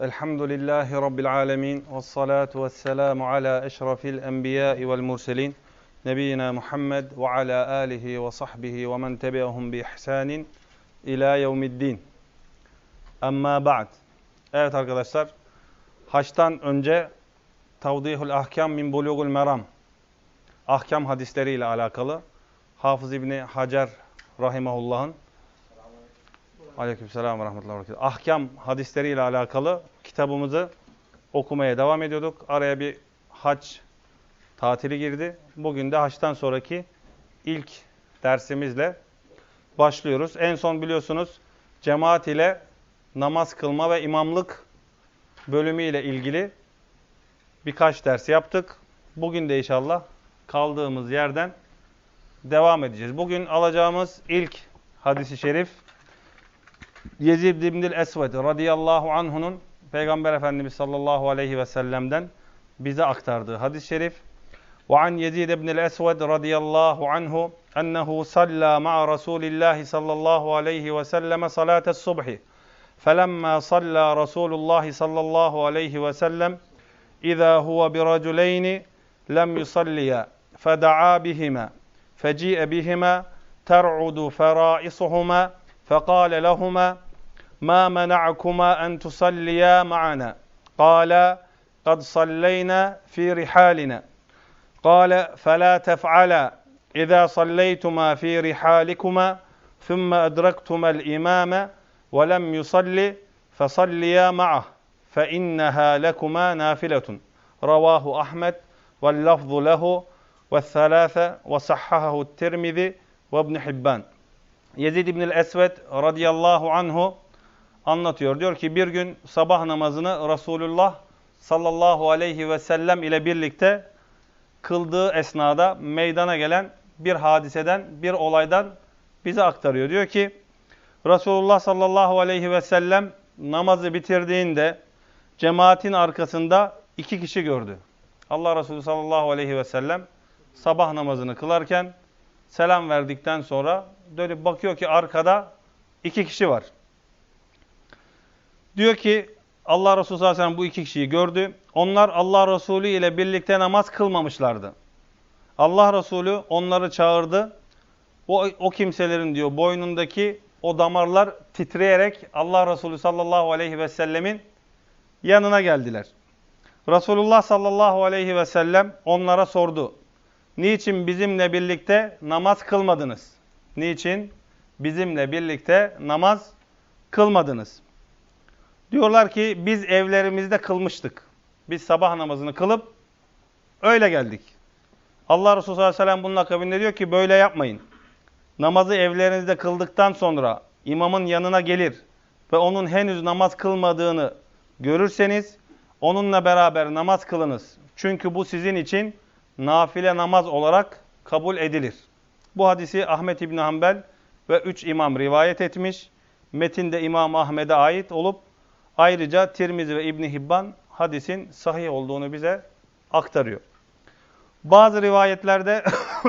Elhamdülillahi Rabbil alemin. Vessalatu vesselamu ala eşrafil enbiyai vel murselin. Nebiyyina Muhammed ve ala alihi ve sahbihi ve men tebi'ahum bi ihsanin ila yevmiddin. Amma ba'd. Evet arkadaşlar, haçtan önce Tavdihul Ahkam min Bulugul Meram, ahkam hadisleriyle alakalı Hafız İbni Hacer rahimahullah'ın aleykümselam ve rahmetullahi ve berekatuhu, ahkam hadisleriyle alakalı kitabımızı okumaya devam ediyorduk. Araya bir hac tatili girdi. Bugün de haçtan sonraki ilk dersimizle başlıyoruz. En son biliyorsunuz cemaat ile namaz kılma ve imamlık bölümü ile ilgili birkaç ders yaptık. Bugün de inşallah kaldığımız yerden devam edeceğiz. Bugün alacağımız ilk hadis-i şerif Yezid ibn-i Esved radıyallahu anhu'nun Peygamber Efendimiz sallallahu aleyhi ve sellem'den bize aktardığı hadis-i şerif. Ve an Yezid ibn-i Esved radıyallahu anhu ennehu salla ma'a Resulillahi sallallahu aleyhi ve selleme salates subhi. Felemma salla Resulullah sallallahu aleyhi ve sellem İza huve biraculeyni lem yusalliya feda'a bihima feci'e bihima ter'udu feraisuhuma فقال لهما ما منعكما أن تصليا معنا قالا قد صلينا في رحالنا قال فلا تفعلا إذا صليتما في رحالكما ثم أدركتما الإمام ولم يصل فصليا معه فإنها لكما نافلة رواه أحمد واللفظ له والثلاثة وصححه الترمذي وابن حبان. Yezid ibn-i Esved radıyallahu anhu anlatıyor. Diyor ki bir gün sabah namazını Resulullah sallallahu aleyhi ve sellem ile birlikte kıldığı esnada meydana gelen bir hadiseden, bir olaydan bize aktarıyor. Diyor ki Resulullah sallallahu aleyhi ve sellem namazı bitirdiğinde cemaatin arkasında iki kişi gördü. Allah Resulü sallallahu aleyhi ve sellem sabah namazını kılarken selam verdikten sonra dönüp bakıyor ki arkada iki kişi var. Diyor ki Allah Resulü sallallahu aleyhi ve sellem bu iki kişiyi gördü. Onlar Allah Resulü ile birlikte namaz kılmamışlardı. Allah Resulü onları çağırdı. O kimselerin diyor boynundaki o damarlar titreyerek Allah Resulü sallallahu aleyhi ve sellemin yanına geldiler. Resulullah sallallahu aleyhi ve sellem onlara sordu. Niçin bizimle birlikte namaz kılmadınız? Niçin bizimle birlikte namaz kılmadınız? Diyorlar ki biz evlerimizde kılmıştık. Biz sabah namazını kılıp öyle geldik. Allah Resulü sallallahu aleyhi ve sellem bunun akabinde diyor ki böyle yapmayın. Namazı evlerinizde kıldıktan sonra imamın yanına gelir ve onun henüz namaz kılmadığını görürseniz onunla beraber namaz kılınız. Çünkü bu sizin için nafile namaz olarak kabul edilir. Bu hadisi Ahmet İbni Hanbel ve 3 imam rivayet etmiş. Metinde İmam Ahmet'e ait olup ayrıca Tirmizi ve İbni Hibban hadisin sahih olduğunu bize aktarıyor. Bazı rivayetlerde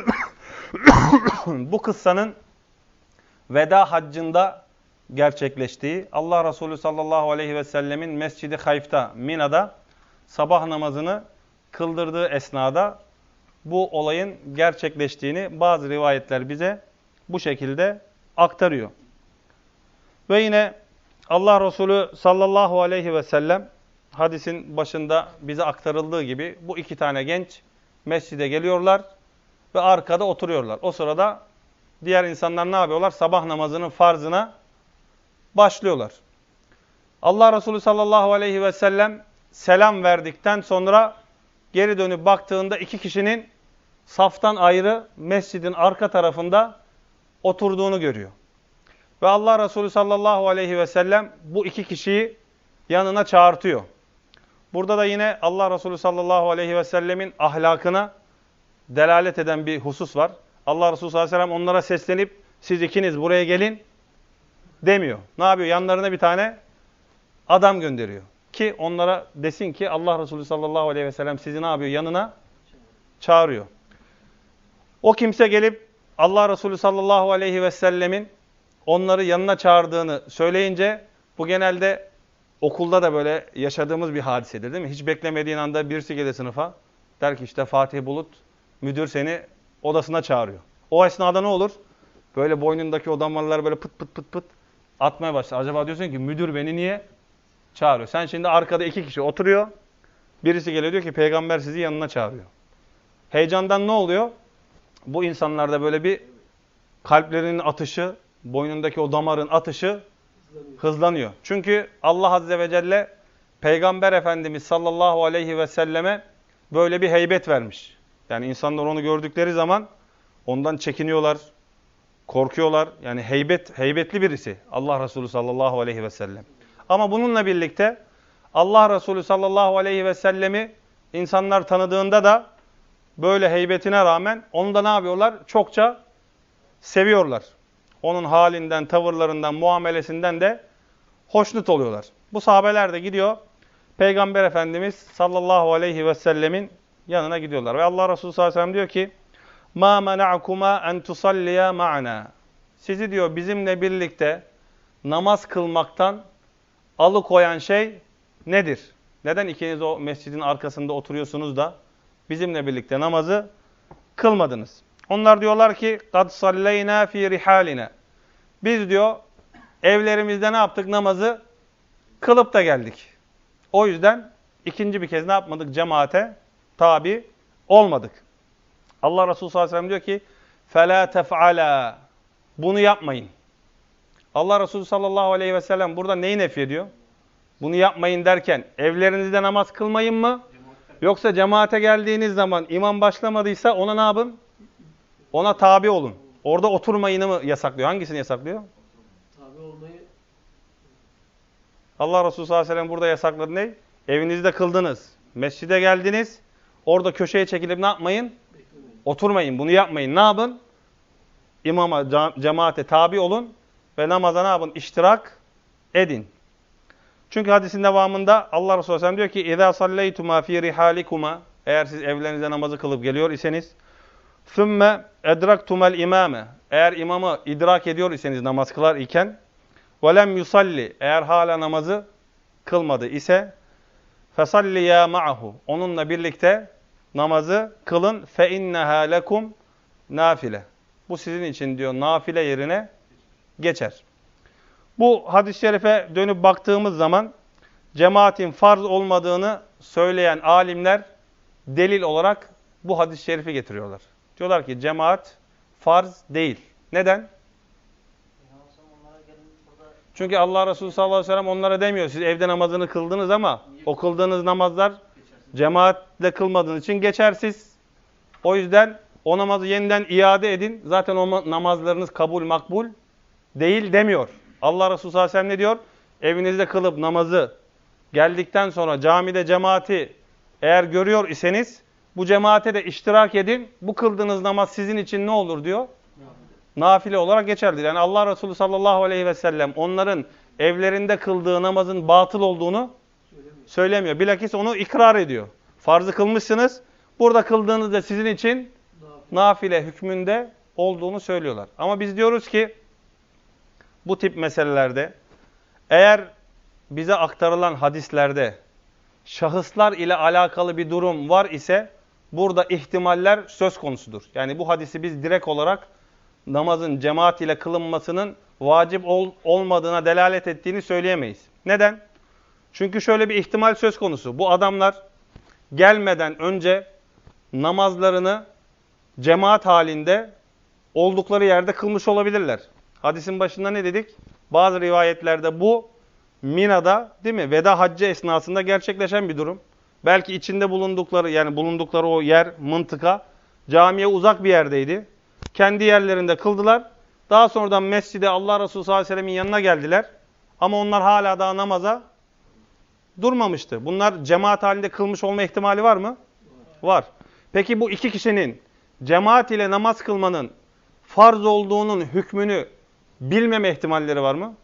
bu kıssanın veda haccında gerçekleştiği, Allah Resulü sallallahu aleyhi ve sellemin Mescid-i Hayf'ta, Mina'da sabah namazını kıldırdığı esnada bu olayın gerçekleştiğini bazı rivayetler bize bu şekilde aktarıyor. Ve yine Allah Resulü sallallahu aleyhi ve sellem hadisin başında bize aktarıldığı gibi bu iki tane genç mescide geliyorlar ve arkada oturuyorlar. O sırada diğer insanlar ne yapıyorlar? Sabah namazının farzına başlıyorlar. Allah Resulü sallallahu aleyhi ve sellem selam verdikten sonra geri dönüp baktığında iki kişinin saftan ayrı mescidin arka tarafında oturduğunu görüyor. Ve Allah Resulü sallallahu aleyhi ve sellem bu iki kişiyi yanına çağırtıyor. Burada da yine Allah Resulü sallallahu aleyhi ve sellemin ahlakına delalet eden bir husus var. Allah Resulü sallallahu aleyhi ve sellem onlara seslenip siz ikiniz buraya gelin demiyor. Ne yapıyor? Yanlarına bir tane adam gönderiyor. Ki onlara desin ki Allah Resulü sallallahu aleyhi ve sellem sizi ne yapıyor? Yanına çağırıyor. O kimse gelip Allah Resulü sallallahu aleyhi ve sellemin onları yanına çağırdığını söyleyince bu genelde okulda da böyle yaşadığımız bir hadisedir değil mi? Hiç beklemediğin anda birisi gelir sınıfa. Der ki işte Fatih Bulut, müdür seni odasına çağırıyor. O esnada ne olur? Böyle boynundaki o damarlar böyle pıt pıt pıt pıt atmaya başlar. Acaba diyorsun ki müdür beni niye çağırıyor? Sen şimdi arkada 2 kişi oturuyor. Birisi geliyor diyor ki peygamber sizi yanına çağırıyor. Heyecandan ne oluyor? Bu insanlarda böyle bir kalplerinin atışı, boynundaki o damarın atışı hızlanıyor. Çünkü Allah Azze ve Celle Peygamber Efendimiz sallallahu aleyhi ve selleme böyle bir heybet vermiş. Yani insanlar onu gördükleri zaman ondan çekiniyorlar, korkuyorlar. Yani heybetli birisi Allah Resulü sallallahu aleyhi ve sellem. Ama bununla birlikte Allah Resulü sallallahu aleyhi ve sellemi insanlar tanıdığında da böyle heybetine rağmen onu da ne yapıyorlar? Çokça seviyorlar. Onun halinden, tavırlarından, muamelesinden de hoşnut oluyorlar. Bu sahabeler de gidiyor Peygamber Efendimiz sallallahu aleyhi ve sellemin yanına gidiyorlar. Ve Allah Resulü sallallahu aleyhi ve sellem diyor ki مَا مَنَعْكُمَا اَنْ تُصَلِّيَا مَعَنَا Sizi diyor bizimle birlikte namaz kılmaktan alıkoyan şey nedir? Neden ikiniz o mescidin arkasında oturuyorsunuz da bizimle birlikte namazı kılmadınız? Onlar diyorlar ki قَدْ صَلَّيْنَا ف۪ي رِحَالِنَا Biz diyor evlerimizde ne yaptık? Namazı kılıp da geldik. O yüzden ikinci bir kez ne yapmadık? Cemaate tabi olmadık. Allah Resulü sallallahu aleyhi ve sellem diyor ki فَلَا تَفْعَلَا Bunu yapmayın. Allah Resulü sallallahu aleyhi ve sellem burada neyi nefyediyor? Bunu yapmayın derken evlerinizde namaz kılmayın mı? Yoksa cemaate geldiğiniz zaman imam başlamadıysa ona ne yapın? Ona tabi olun. Orada oturmayını mı yasaklıyor? Hangisini yasaklıyor? Tabi olmayı. Allah Resulü sallallahu aleyhi ve sellem burada yasakladı ne? Evinizde kıldınız. Mescide geldiniz. Orada köşeye çekilip ne yapmayın? Beklemeyin. Oturmayın. Bunu yapmayın. Ne yapın? İmama, cemaate tabi olun ve namaza ne yapın? İştirak edin. Çünkü hadisin devamında Allah Resulü sallallahu aleyhi ve sellem diyor ki اِذَا صَلَّيْتُمَا ف۪ي رِحَالِكُمَا Eğer siz evlerinizde namazı kılıp geliyor iseniz ثُمَّ اَدْرَكْتُمَ الْاِمَامَ Eğer imamı idrak ediyor iseniz namaz kılar iken وَلَمْ يُصَلِّ Eğer hala namazı kılmadı ise فَصَلِّيَا مَعَهُ Onunla birlikte namazı kılın فَاِنَّهَا لَكُمْ nafile. Bu sizin için diyor nafile yerine geçer. Bu hadis-i şerife dönüp baktığımız zaman cemaatin farz olmadığını söyleyen alimler delil olarak bu hadis-i şerifi getiriyorlar. Diyorlar ki cemaat farz değil. Neden? Çünkü Allah Resulü sallallahu aleyhi ve sellem onlara demiyor. Siz evde namazını kıldınız ama o kıldığınız namazlar cemaatle kılmadığınız için geçersiz. O yüzden o namazı yeniden iade edin. Zaten o namazlarınız kabul makbul değil demiyor. Allah Resulü sallallahu aleyhi ve sellem ne diyor? Evinizde kılıp namazı geldikten sonra camide cemaati eğer görüyor iseniz bu cemaate de iştirak edin. Bu kıldığınız namaz sizin için ne olur diyor? Nafile olarak geçerlidir. Yani Allah Resulü sallallahu aleyhi ve sellem onların evlerinde kıldığı namazın batıl olduğunu söylemiyor. Bilakis onu ikrar ediyor. Farzı kılmışsınız. Burada kıldığınızda sizin için nafile hükmünde olduğunu söylüyorlar. Ama biz diyoruz ki bu tip meselelerde eğer bize aktarılan hadislerde şahıslar ile alakalı bir durum var ise burada ihtimaller söz konusudur. Yani bu hadisi biz direkt olarak namazın cemaat ile kılınmasının vacip olmadığına delalet ettiğini söyleyemeyiz. Neden? Çünkü şöyle bir ihtimal söz konusu. Bu adamlar gelmeden önce namazlarını cemaat halinde oldukları yerde kılmış olabilirler. Hadisin başında ne dedik? Bazı rivayetlerde bu Mina'da değil mi? Veda haccı esnasında gerçekleşen bir durum. Belki içinde bulundukları o yer, mıntıka camiye uzak bir yerdeydi. Kendi yerlerinde kıldılar. Daha sonradan mescide Allah Resulü sallallahu aleyhi ve sellemin yanına geldiler. Ama onlar hala daha namaza durmamıştı. Bunlar cemaat halinde kılmış olma ihtimali var mı? Var. Peki bu iki kişinin cemaat ile namaz kılmanın farz olduğunun hükmünü bilmeme ihtimalleri var mı?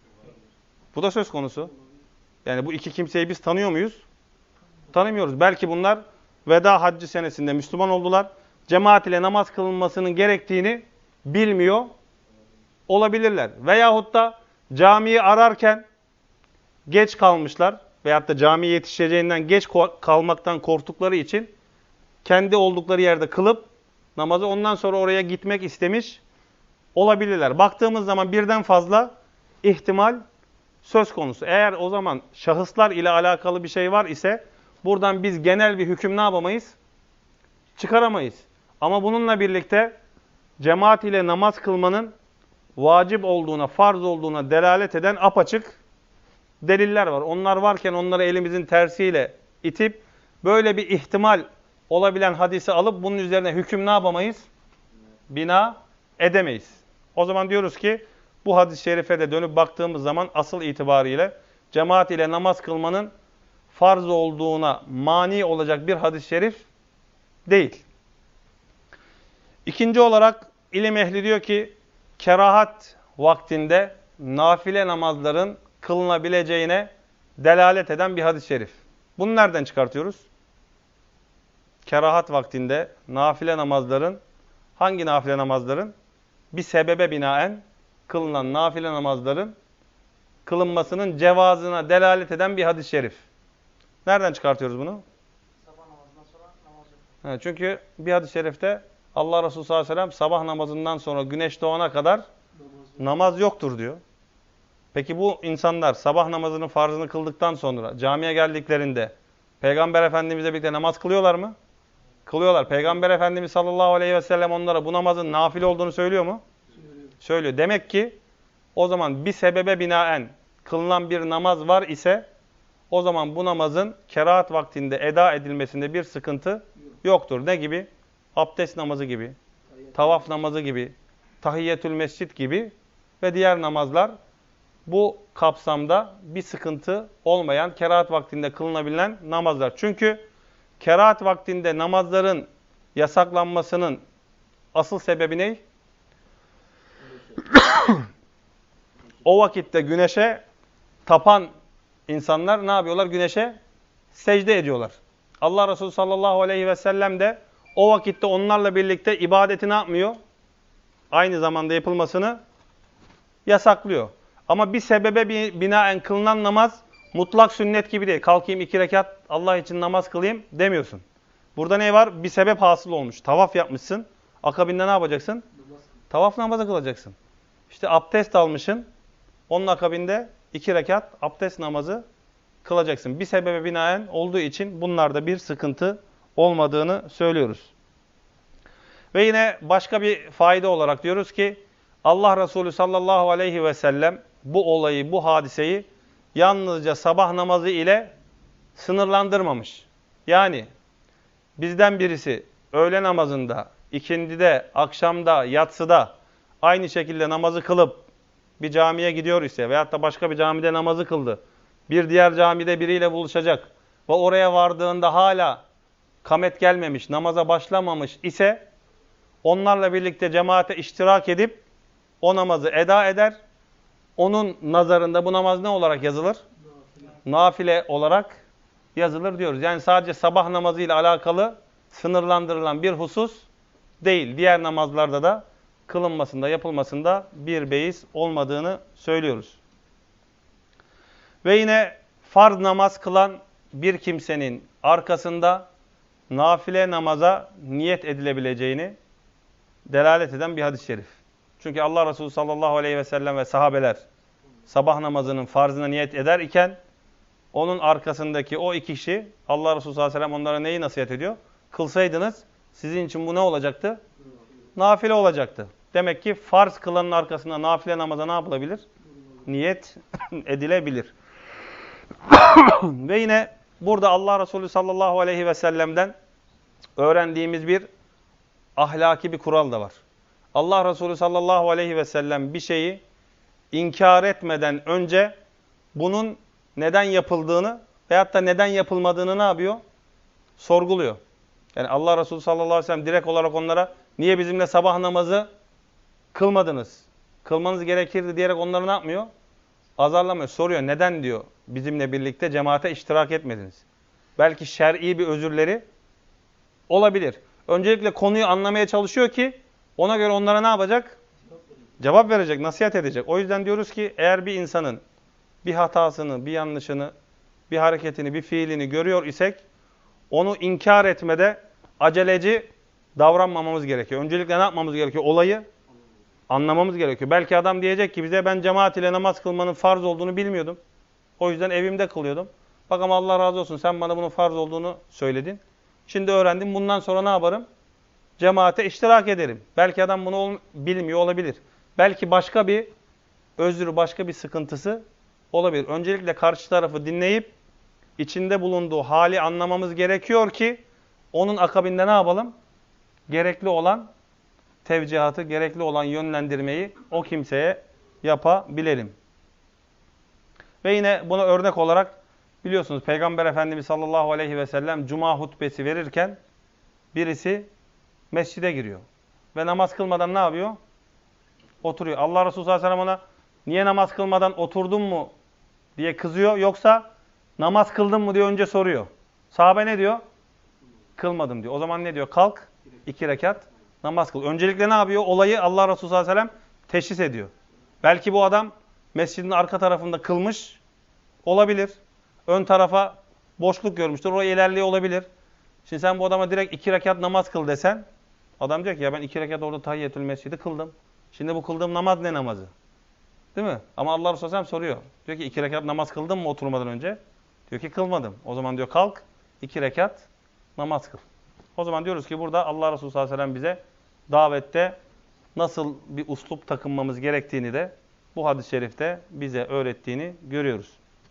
Bu da söz konusu. Yani bu iki kimseyi biz tanıyor muyuz? Tanımıyoruz. Belki bunlar veda haccı senesinde Müslüman oldular. Cemaat ile namaz kılınmasının gerektiğini bilmiyor olabilirler. Veyahut da camiyi ararken geç kalmışlar veyahut da camiye yetişeceğinden geç kalmaktan korktukları için kendi oldukları yerde kılıp namazı ondan sonra oraya gitmek istemiş olabilirler. Baktığımız zaman birden fazla ihtimal söz konusu. Eğer o zaman şahıslar ile alakalı bir şey var ise buradan biz genel bir hüküm ne yapamayız? Çıkaramayız. Ama bununla birlikte cemaat ile namaz kılmanın vacip olduğuna, farz olduğuna delalet eden apaçık deliller var. Onlar varken onları elimizin tersiyle itip böyle bir ihtimal olabilen hadisi alıp bunun üzerine hüküm ne yapamayız? Bina edemeyiz. O zaman diyoruz ki bu hadis-i şerife de dönüp baktığımız zaman asıl itibariyle cemaat ile namaz kılmanın farz olduğuna mani olacak bir hadis-i şerif değil. İkinci olarak ilim ehli diyor ki kerahat vaktinde nafile namazların kılınabileceğine delalet eden bir hadis-i şerif. Bunu nereden çıkartıyoruz? Kerahat vaktinde nafile namazların, hangi nafile namazların? Bir sebebe binaen kılınan nafile namazların kılınmasının cevazına delalet eden bir hadis-i şerif. Nereden çıkartıyoruz bunu? Sabah namazından sonra namaz yok. Evet, çünkü bir hadis-i şerifte Allah Resulü sallallahu aleyhi ve sellem sabah namazından sonra güneş doğana kadar namaz yoktur diyor. Peki bu insanlar sabah namazının farzını kıldıktan sonra camiye geldiklerinde Peygamber Efendimizle birlikte namaz kılıyorlar mı? Kılıyorlar. Peygamber Efendimiz sallallahu aleyhi ve sellem onlara bu namazın nafile olduğunu söylüyor mu? Söylüyor. Demek ki o zaman bir sebebe binaen kılınan bir namaz var ise o zaman bu namazın kerahat vaktinde eda edilmesinde bir sıkıntı yoktur. Ne gibi? Abdest namazı gibi, tavaf namazı gibi, tahiyyetül mescid gibi ve diğer namazlar bu kapsamda bir sıkıntı olmayan, kerahat vaktinde kılınabilen namazlar. Çünkü kerahat vaktinde namazların yasaklanmasının asıl sebebi ne? O vakitte güneşe tapan insanlar ne yapıyorlar? Güneşe secde ediyorlar. Allah Resulü sallallahu aleyhi ve sellem de o vakitte onlarla birlikte ibadeti ne yapmıyor? Aynı zamanda yapılmasını yasaklıyor. Ama bir sebebe binaen kılınan namaz mutlak sünnet gibi değil. Kalkayım 2 rekat Allah için namaz kılayım demiyorsun. Burada ne var? Bir sebep hasıl olmuş. Tavaf yapmışsın. Akabinde ne yapacaksın? Tavaf namazı kılacaksın. İşte abdest almışsın. Onun akabinde 2 rekat abdest namazı kılacaksın. Bir sebebe binaen olduğu için bunlarda bir sıkıntı olmadığını söylüyoruz. Ve yine başka bir fayda olarak diyoruz ki Allah Resulü sallallahu aleyhi ve sellem bu olayı, bu hadiseyi yalnızca sabah namazı ile sınırlandırmamış. Yani bizden birisi öğle namazında, ikindide, akşamda, yatsıda aynı şekilde namazı kılıp bir camiye gidiyor ise veyahut da başka bir camide namazı kıldı. Bir diğer camide biriyle buluşacak ve oraya vardığında hala kamet gelmemiş, namaza başlamamış ise onlarla birlikte cemaate iştirak edip o namazı eda eder. Onun nazarında bu namaz ne olarak yazılır? Nafile olarak yazılır diyoruz. Yani sadece sabah namazı ile alakalı sınırlandırılan bir husus değil. Diğer namazlarda da kılınmasında, yapılmasında bir beis olmadığını söylüyoruz. Ve yine farz namaz kılan bir kimsenin arkasında nafile namaza niyet edilebileceğini delalet eden bir hadis-i şerif. Çünkü Allah Resulü sallallahu aleyhi ve sellem ve sahabeler sabah namazının farzına niyet eder iken onun arkasındaki o 2 kişi Allah Resulü sallallahu aleyhi ve sellem onlara neyi nasihat ediyor? Kılsaydınız sizin için bu ne olacaktı? Nafile olacaktı. Demek ki farz kılanın arkasında nafile namaza ne yapılabilir? Niyet edilebilir. Ve yine burada Allah Resulü sallallahu aleyhi ve sellem'den öğrendiğimiz bir ahlaki bir kural da var. Allah Resulü sallallahu aleyhi ve sellem bir şeyi inkar etmeden önce bunun neden yapıldığını veyahut da neden yapılmadığını ne yapıyor? Sorguluyor. Yani Allah Resulü sallallahu aleyhi ve sellem direkt olarak onlara niye bizimle sabah namazı kılmadınız? Kılmanız gerekirdi diyerek onları ne yapmıyor? Azarlamıyor. Soruyor. Neden diyor bizimle birlikte cemaate iştirak etmediniz? Belki şer'i bir özürleri olabilir. Öncelikle konuyu anlamaya çalışıyor ki ona göre onlara ne yapacak? Cevap verecek, nasihat edecek. O yüzden diyoruz ki eğer bir insanın bir hatasını, bir yanlışını, bir hareketini, bir fiilini görüyor isek onu inkar etmede aceleci davranmamamız gerekiyor. Öncelikle ne yapmamız gerekiyor? Olayı anlamamız gerekiyor. Belki adam diyecek ki bize ben cemaat ile namaz kılmanın farz olduğunu bilmiyordum. O yüzden evimde kılıyordum. Bak ama Allah razı olsun sen bana bunun farz olduğunu söyledin. Şimdi öğrendim. Bundan sonra ne yaparım? Cemaate iştirak ederim. Belki adam bunu bilmiyor olabilir. Belki başka bir özrü, başka bir sıkıntısı olabilir. Öncelikle karşı tarafı dinleyip içinde bulunduğu hali anlamamız gerekiyor ki onun akabinde ne yapalım? Gerekli olan tevcihatı, gerekli olan yönlendirmeyi o kimseye yapabilelim. Ve yine buna örnek olarak biliyorsunuz Peygamber Efendimiz sallallahu aleyhi ve sellem cuma hutbesi verirken birisi mescide giriyor. Ve namaz kılmadan ne yapıyor? Oturuyor. Allah Resulü sallallahu aleyhi ve sellem ona niye namaz kılmadan oturdun mu diye kızıyor. Yoksa namaz kıldın mı diye önce soruyor. Sahabe ne diyor? Kılmadım diyor. O zaman ne diyor? Kalk 2 rekat namaz kıl. Öncelikle ne yapıyor? Olayı Allah Resulü sallallahu aleyhi ve sellem teşhis ediyor. Belki bu adam mescidin arka tarafında kılmış olabilir. Ön tarafa boşluk görmüştür. Oraya ilerliyor olabilir. Şimdi sen bu adama direkt 2 rekat namaz kıl desen adam diyor ki ya ben 2 rekat orada tahiyyetül mescidi kıldım. Şimdi bu kıldığım namaz ne namazı? Değil mi? Ama Allah Resulü sallallahu aleyhi ve sellem soruyor. Diyor ki 2 rekat namaz kıldın mı oturmadan önce? Diyor ki kılmadım. O zaman diyor kalk 2 rekat namaz kıl. O zaman diyoruz ki burada Allah Resulü sallallahu aleyhi ve sellem bize davette nasıl bir uslup takınmamız gerektiğini de bu hadis-i şerifte bize öğrettiğini görüyoruz.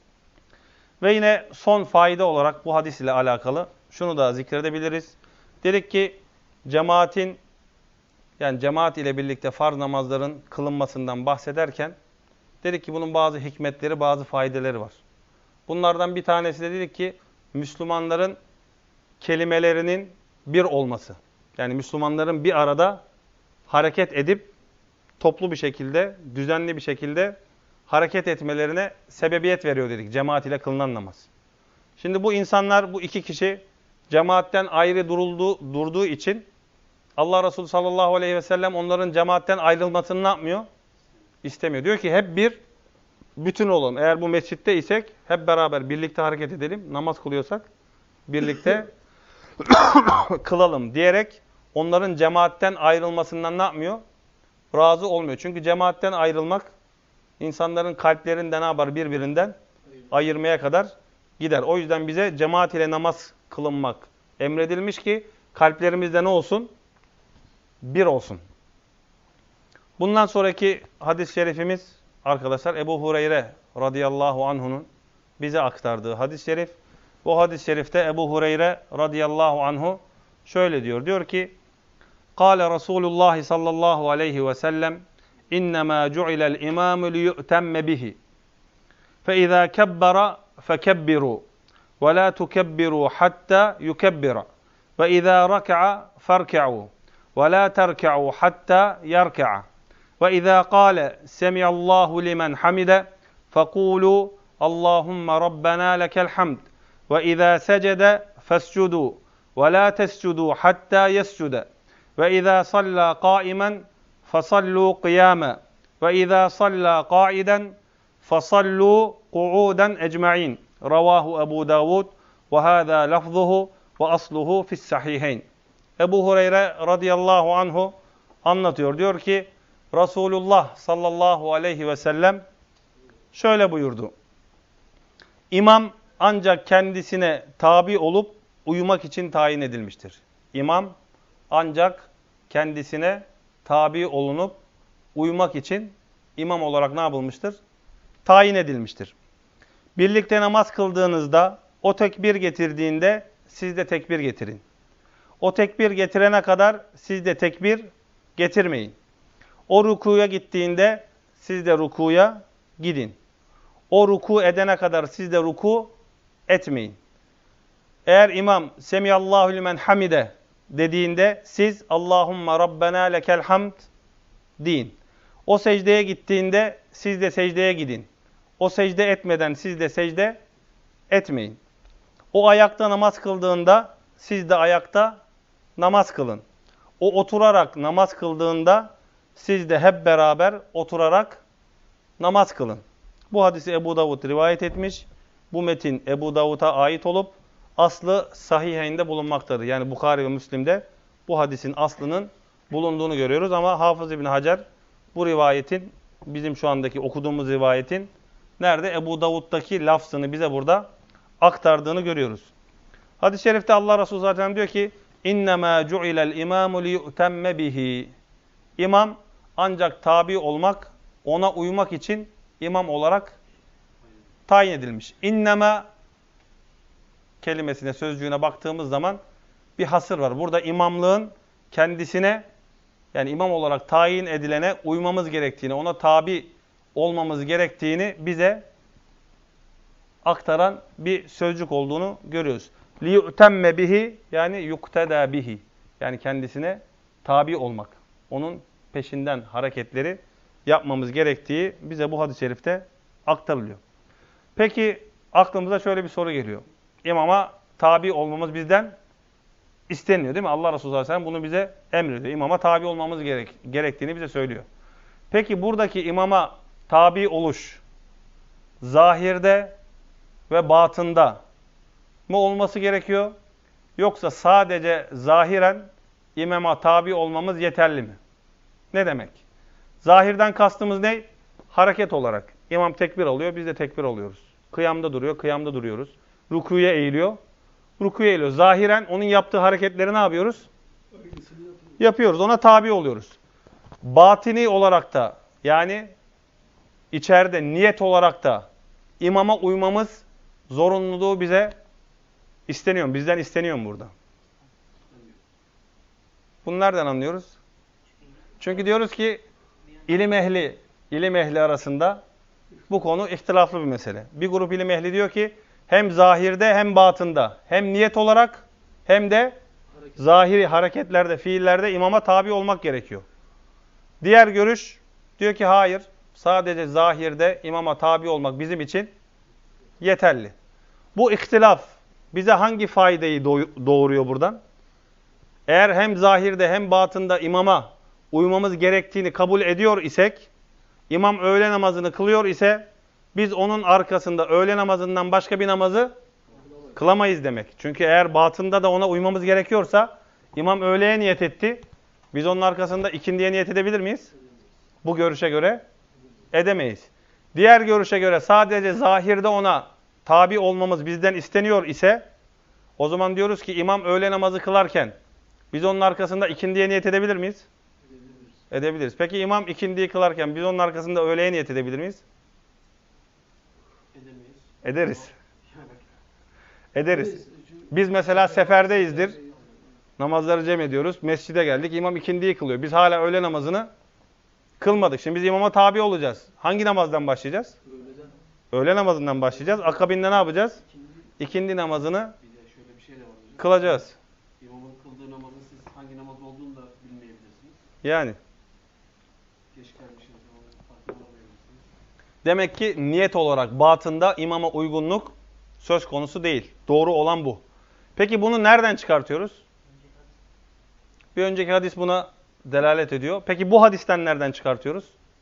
Ve yine son fayda olarak bu hadis ile alakalı şunu da zikredebiliriz. Dedik ki cemaatin yani cemaat ile birlikte farz namazların kılınmasından bahsederken dedik ki bunun bazı hikmetleri, bazı faydeleri var. Bunlardan bir tanesi de dedik ki Müslümanların kelimelerinin bir olması. Yani Müslümanların bir arada hareket edip toplu bir şekilde, düzenli bir şekilde hareket etmelerine sebebiyet veriyor dedik cemaat ile kılınan namaz. Şimdi bu insanlar, bu 2 kişi cemaatten ayrı durduğu için Allah Resulü sallallahu aleyhi ve sellem onların cemaatten ayrılmasını ne yapmıyor? İstemiyor. Diyor ki hep bir bütün olalım. Eğer bu mescitte isek hep beraber birlikte hareket edelim. Namaz kılıyorsak birlikte kılalım diyerek onların cemaatten ayrılmasından ne yapmıyor? Razı olmuyor. Çünkü cemaatten ayrılmak insanların kalplerinden ne yapar? Birbirinden ayırmaya kadar gider. O yüzden bize cemaat ile namaz kılınmak emredilmiş ki kalplerimizde ne olsun? Bir olsun. Bundan sonraki hadis-i şerifimiz arkadaşlar Ebu Hureyre radıyallahu anhu'nun bize aktardığı hadis-i şerif. Bu hadis-i şerifte Ebu Hureyre radıyallahu anhu şöyle diyor. Diyor ki Kâle Resulullah sallallahu aleyhi ve sellem İnnemâ cu'ilel imâmü liyu'temme bihi. فَإِذَا كَبَّرَ فَكَبِّرُوا وَلَا تُكَبِّرُوا حَتَّى يُكَبِّرَ وَإِذَا رَكَعَ فَارْكَعُوا وَلَا تَرْكَعُوا حَتَّى يَرْكَعَ وَإِذَا قَالَ سَمِعَ اللّٰهُ لِمَنْ حَمِدَ فَقُولُوا اللّٰهُمَّ رَبَّنَا لَكَ الْحَمْدُ وَإِذَا سَجَدَ فَاسْجُدُوا وَلَا تَسْجُدُوا حَتَّى يَسْجُدَ وَإِذَا صَلَّى قَائِمًا فَصَلُّوا قِيَامًا وَإِذَا صَلَّى قَاعِدًا فَصَلُّوا قُعُودًا اَجْمَعِينَ Ravahu Ebu Davud ve hâzâ lafzuhu ve asluhu fi's-sahîheyn. Ebu Hureyre radıyallahu anhu anlatıyor. Diyor ki Resulullah sallallahu aleyhi ve sellem şöyle buyurdu. İmam ancak kendisine tabi olup uyumak için tayin edilmiştir. İmam ancak kendisine tabi olunup uyumak için imam olarak ne yapılmıştır? Tayin edilmiştir. Birlikte namaz kıldığınızda o tekbir getirdiğinde siz de tekbir getirin. O tekbir getirene kadar siz de tekbir getirmeyin. O rukuya gittiğinde siz de rukuya gidin. O ruku edene kadar siz de ruku etmeyin. Eğer imam Semiyallahu limen hamide dediğinde siz Allahumma Rabbena lekel hamd deyin. O secdeye gittiğinde siz de secdeye gidin. O secde etmeden siz de secde etmeyin. O ayakta namaz kıldığında siz de ayakta namaz kılın. O oturarak namaz kıldığında siz de hep beraber oturarak namaz kılın. Bu hadisi Ebu Davud rivayet etmiş. Bu metin Ebu Davud'a ait olup aslı Sahiheyn'de bulunmaktadır. Yani Bukhari ve Müslim'de bu hadisin aslının bulunduğunu görüyoruz. Ama Hafız İbni Hacer bu rivayetin, bizim şu andaki okuduğumuz rivayetin nerede? Ebu Davud'daki lafzını bize burada aktardığını görüyoruz. Hadis-i şerifte Allah Resulü zaten diyor ki اِنَّمَا جُعِلَ الْاِمَامُ لِيُؤْتَمَّ بِهِ İmam ancak tabi olmak, ona uymak için imam olarak tayin edilmiş. İnnema kelimesine, sözcüğüne baktığımız zaman bir hasır var. Burada imamlığın kendisine, yani imam olarak tayin edilene uymamız gerektiğini, ona tabi olmamız gerektiğini bize aktaran bir sözcük olduğunu görüyoruz. لِيُؤْتَمَّ bihi yani yukteda bihi. Yani kendisine tabi olmak. Onun peşinden hareketleri yapmamız gerektiği bize bu hadis-i şerifte aktarılıyor. Peki aklımıza şöyle bir soru geliyor. İmama tabi olmamız bizden isteniyor değil mi? Allah Resulü sallallahu aleyhi ve sellem bunu bize emrediyor. İmama tabi olmamız gerektiğini bize söylüyor. Peki buradaki imama tabi oluş zahirde ve batında mı olması gerekiyor? Yoksa sadece zahiren imama tabi olmamız yeterli mi? Ne demek? Zahirden kastımız ne? Hareket olarak. İmam tekbir alıyor, biz de tekbir alıyoruz. Kıyamda duruyor, kıyamda duruyoruz. Rükuya eğiliyor, rükuya eğiliyor. Zahiren onun yaptığı hareketleri ne yapıyoruz? Yapıyoruz, ona tabi oluyoruz. Batini olarak da, yani içeride niyet olarak da imama uymamız zorunluluğu bize isteniyor mu? Bizden isteniyor mu burada? Bunu nereden anlıyoruz? Çünkü diyoruz ki ilim ehli arasında bu konu ihtilaflı bir mesele. Bir grup ilim ehli diyor ki hem zahirde hem batında hem niyet olarak hem de zahiri hareketlerde, fiillerde imama tabi olmak gerekiyor. Diğer görüş diyor ki hayır, sadece zahirde imama tabi olmak bizim için yeterli. Bu ihtilaf bize hangi faydayı doğuruyor buradan? Eğer hem zahirde hem batında imama uymamız gerektiğini kabul ediyor isek, imam öğle namazını kılıyor ise biz onun arkasında öğle namazından başka bir namazı kılamayız demek. Çünkü eğer batında da ona uymamız gerekiyorsa imam öğleye niyet etti. Biz onun arkasında ikindiye niyet edebilir miyiz? Bu görüşe göre edemeyiz. Diğer görüşe göre sadece zahirde ona tabi olmamız bizden isteniyor ise o zaman diyoruz ki imam öğle namazı kılarken biz onun arkasında ikindiye niyet edebilir miyiz? Edebiliriz. Peki imam ikindiyi kılarken biz onun arkasında öğleye niyet edebilir miyiz? Edemeyiz. Ederiz. Ederiz. Biz mesela seferdeyizdir. Namazları cem ediyoruz. Mescide geldik. İmam ikindiyi kılıyor. Biz hala öğle namazını kılmadık. Şimdi biz imama tabi olacağız. Hangi namazdan başlayacağız? Öğle namazından başlayacağız. Akabinde ne yapacağız? İkindi namazını Bir de şöyle bir şey de var hocam. kılacağız. İmamın kıldığı namazın siz hangi namaz olduğunu da bilmeyebilirsiniz. Yani. Geç gelmişsiniz. Farkında olamayabilirsiniz. Demek ki niyet olarak batında imama uygunluk söz konusu değil. Doğru olan bu. Peki bunu nereden çıkartıyoruz? Bir önceki hadis buna delalet ediyor. Peki bu hadisten nereden çıkartıyoruz?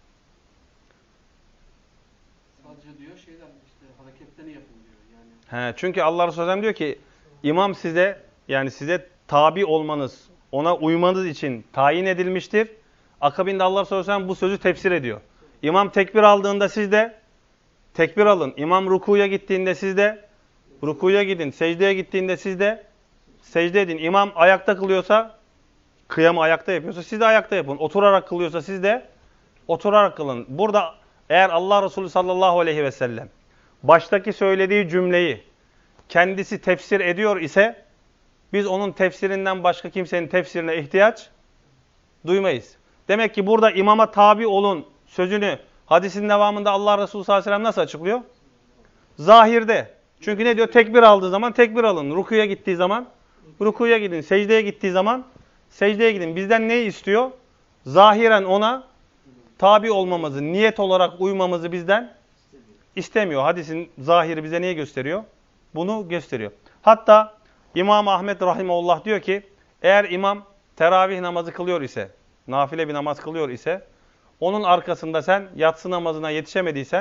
Sadece diyor şeyler işte hareketlerini yapın diyor. Yani Çünkü Allah Resulü Aleyhisselam diyor ki imam size, yani size tabi olmanız, ona uymanız için tayin edilmiştir. Akabinde Allah Resulü Aleyhisselam bu sözü tefsir ediyor. İmam tekbir aldığında siz de tekbir alın. İmam rukuya gittiğinde siz de rukuya gidin. Secdeye gittiğinde siz de secde edin. İmam ayakta kılıyorsa, kıyamı ayakta yapıyorsa siz de ayakta yapın. Oturarak kılıyorsa siz de oturarak kılın. Burada eğer Allah Resulü sallallahu aleyhi ve sellem baştaki söylediği cümleyi kendisi tefsir ediyor ise biz onun tefsirinden başka kimsenin tefsirine ihtiyaç duymayız. Demek ki burada imama tabi olun sözünü hadisin devamında Allah Resulü sallallahu aleyhi ve sellem nasıl açıklıyor? Zahirde. Çünkü ne diyor? Tekbir aldığı zaman tekbir alın. Rukuya gittiği zaman rukuya gidin. Secdeye gittiği zaman secdeye gidin. Bizden neyi istiyor? Zahiren ona tabi olmamızı, niyet olarak uymamızı bizden istemiyor. Hadisin zahiri bize neyi gösteriyor? Bunu gösteriyor. Hatta İmam Ahmed Rahimahullah diyor ki eğer imam teravih namazı kılıyor ise, nafile bir namaz kılıyor ise onun arkasında sen yatsı namazına yetişemediysen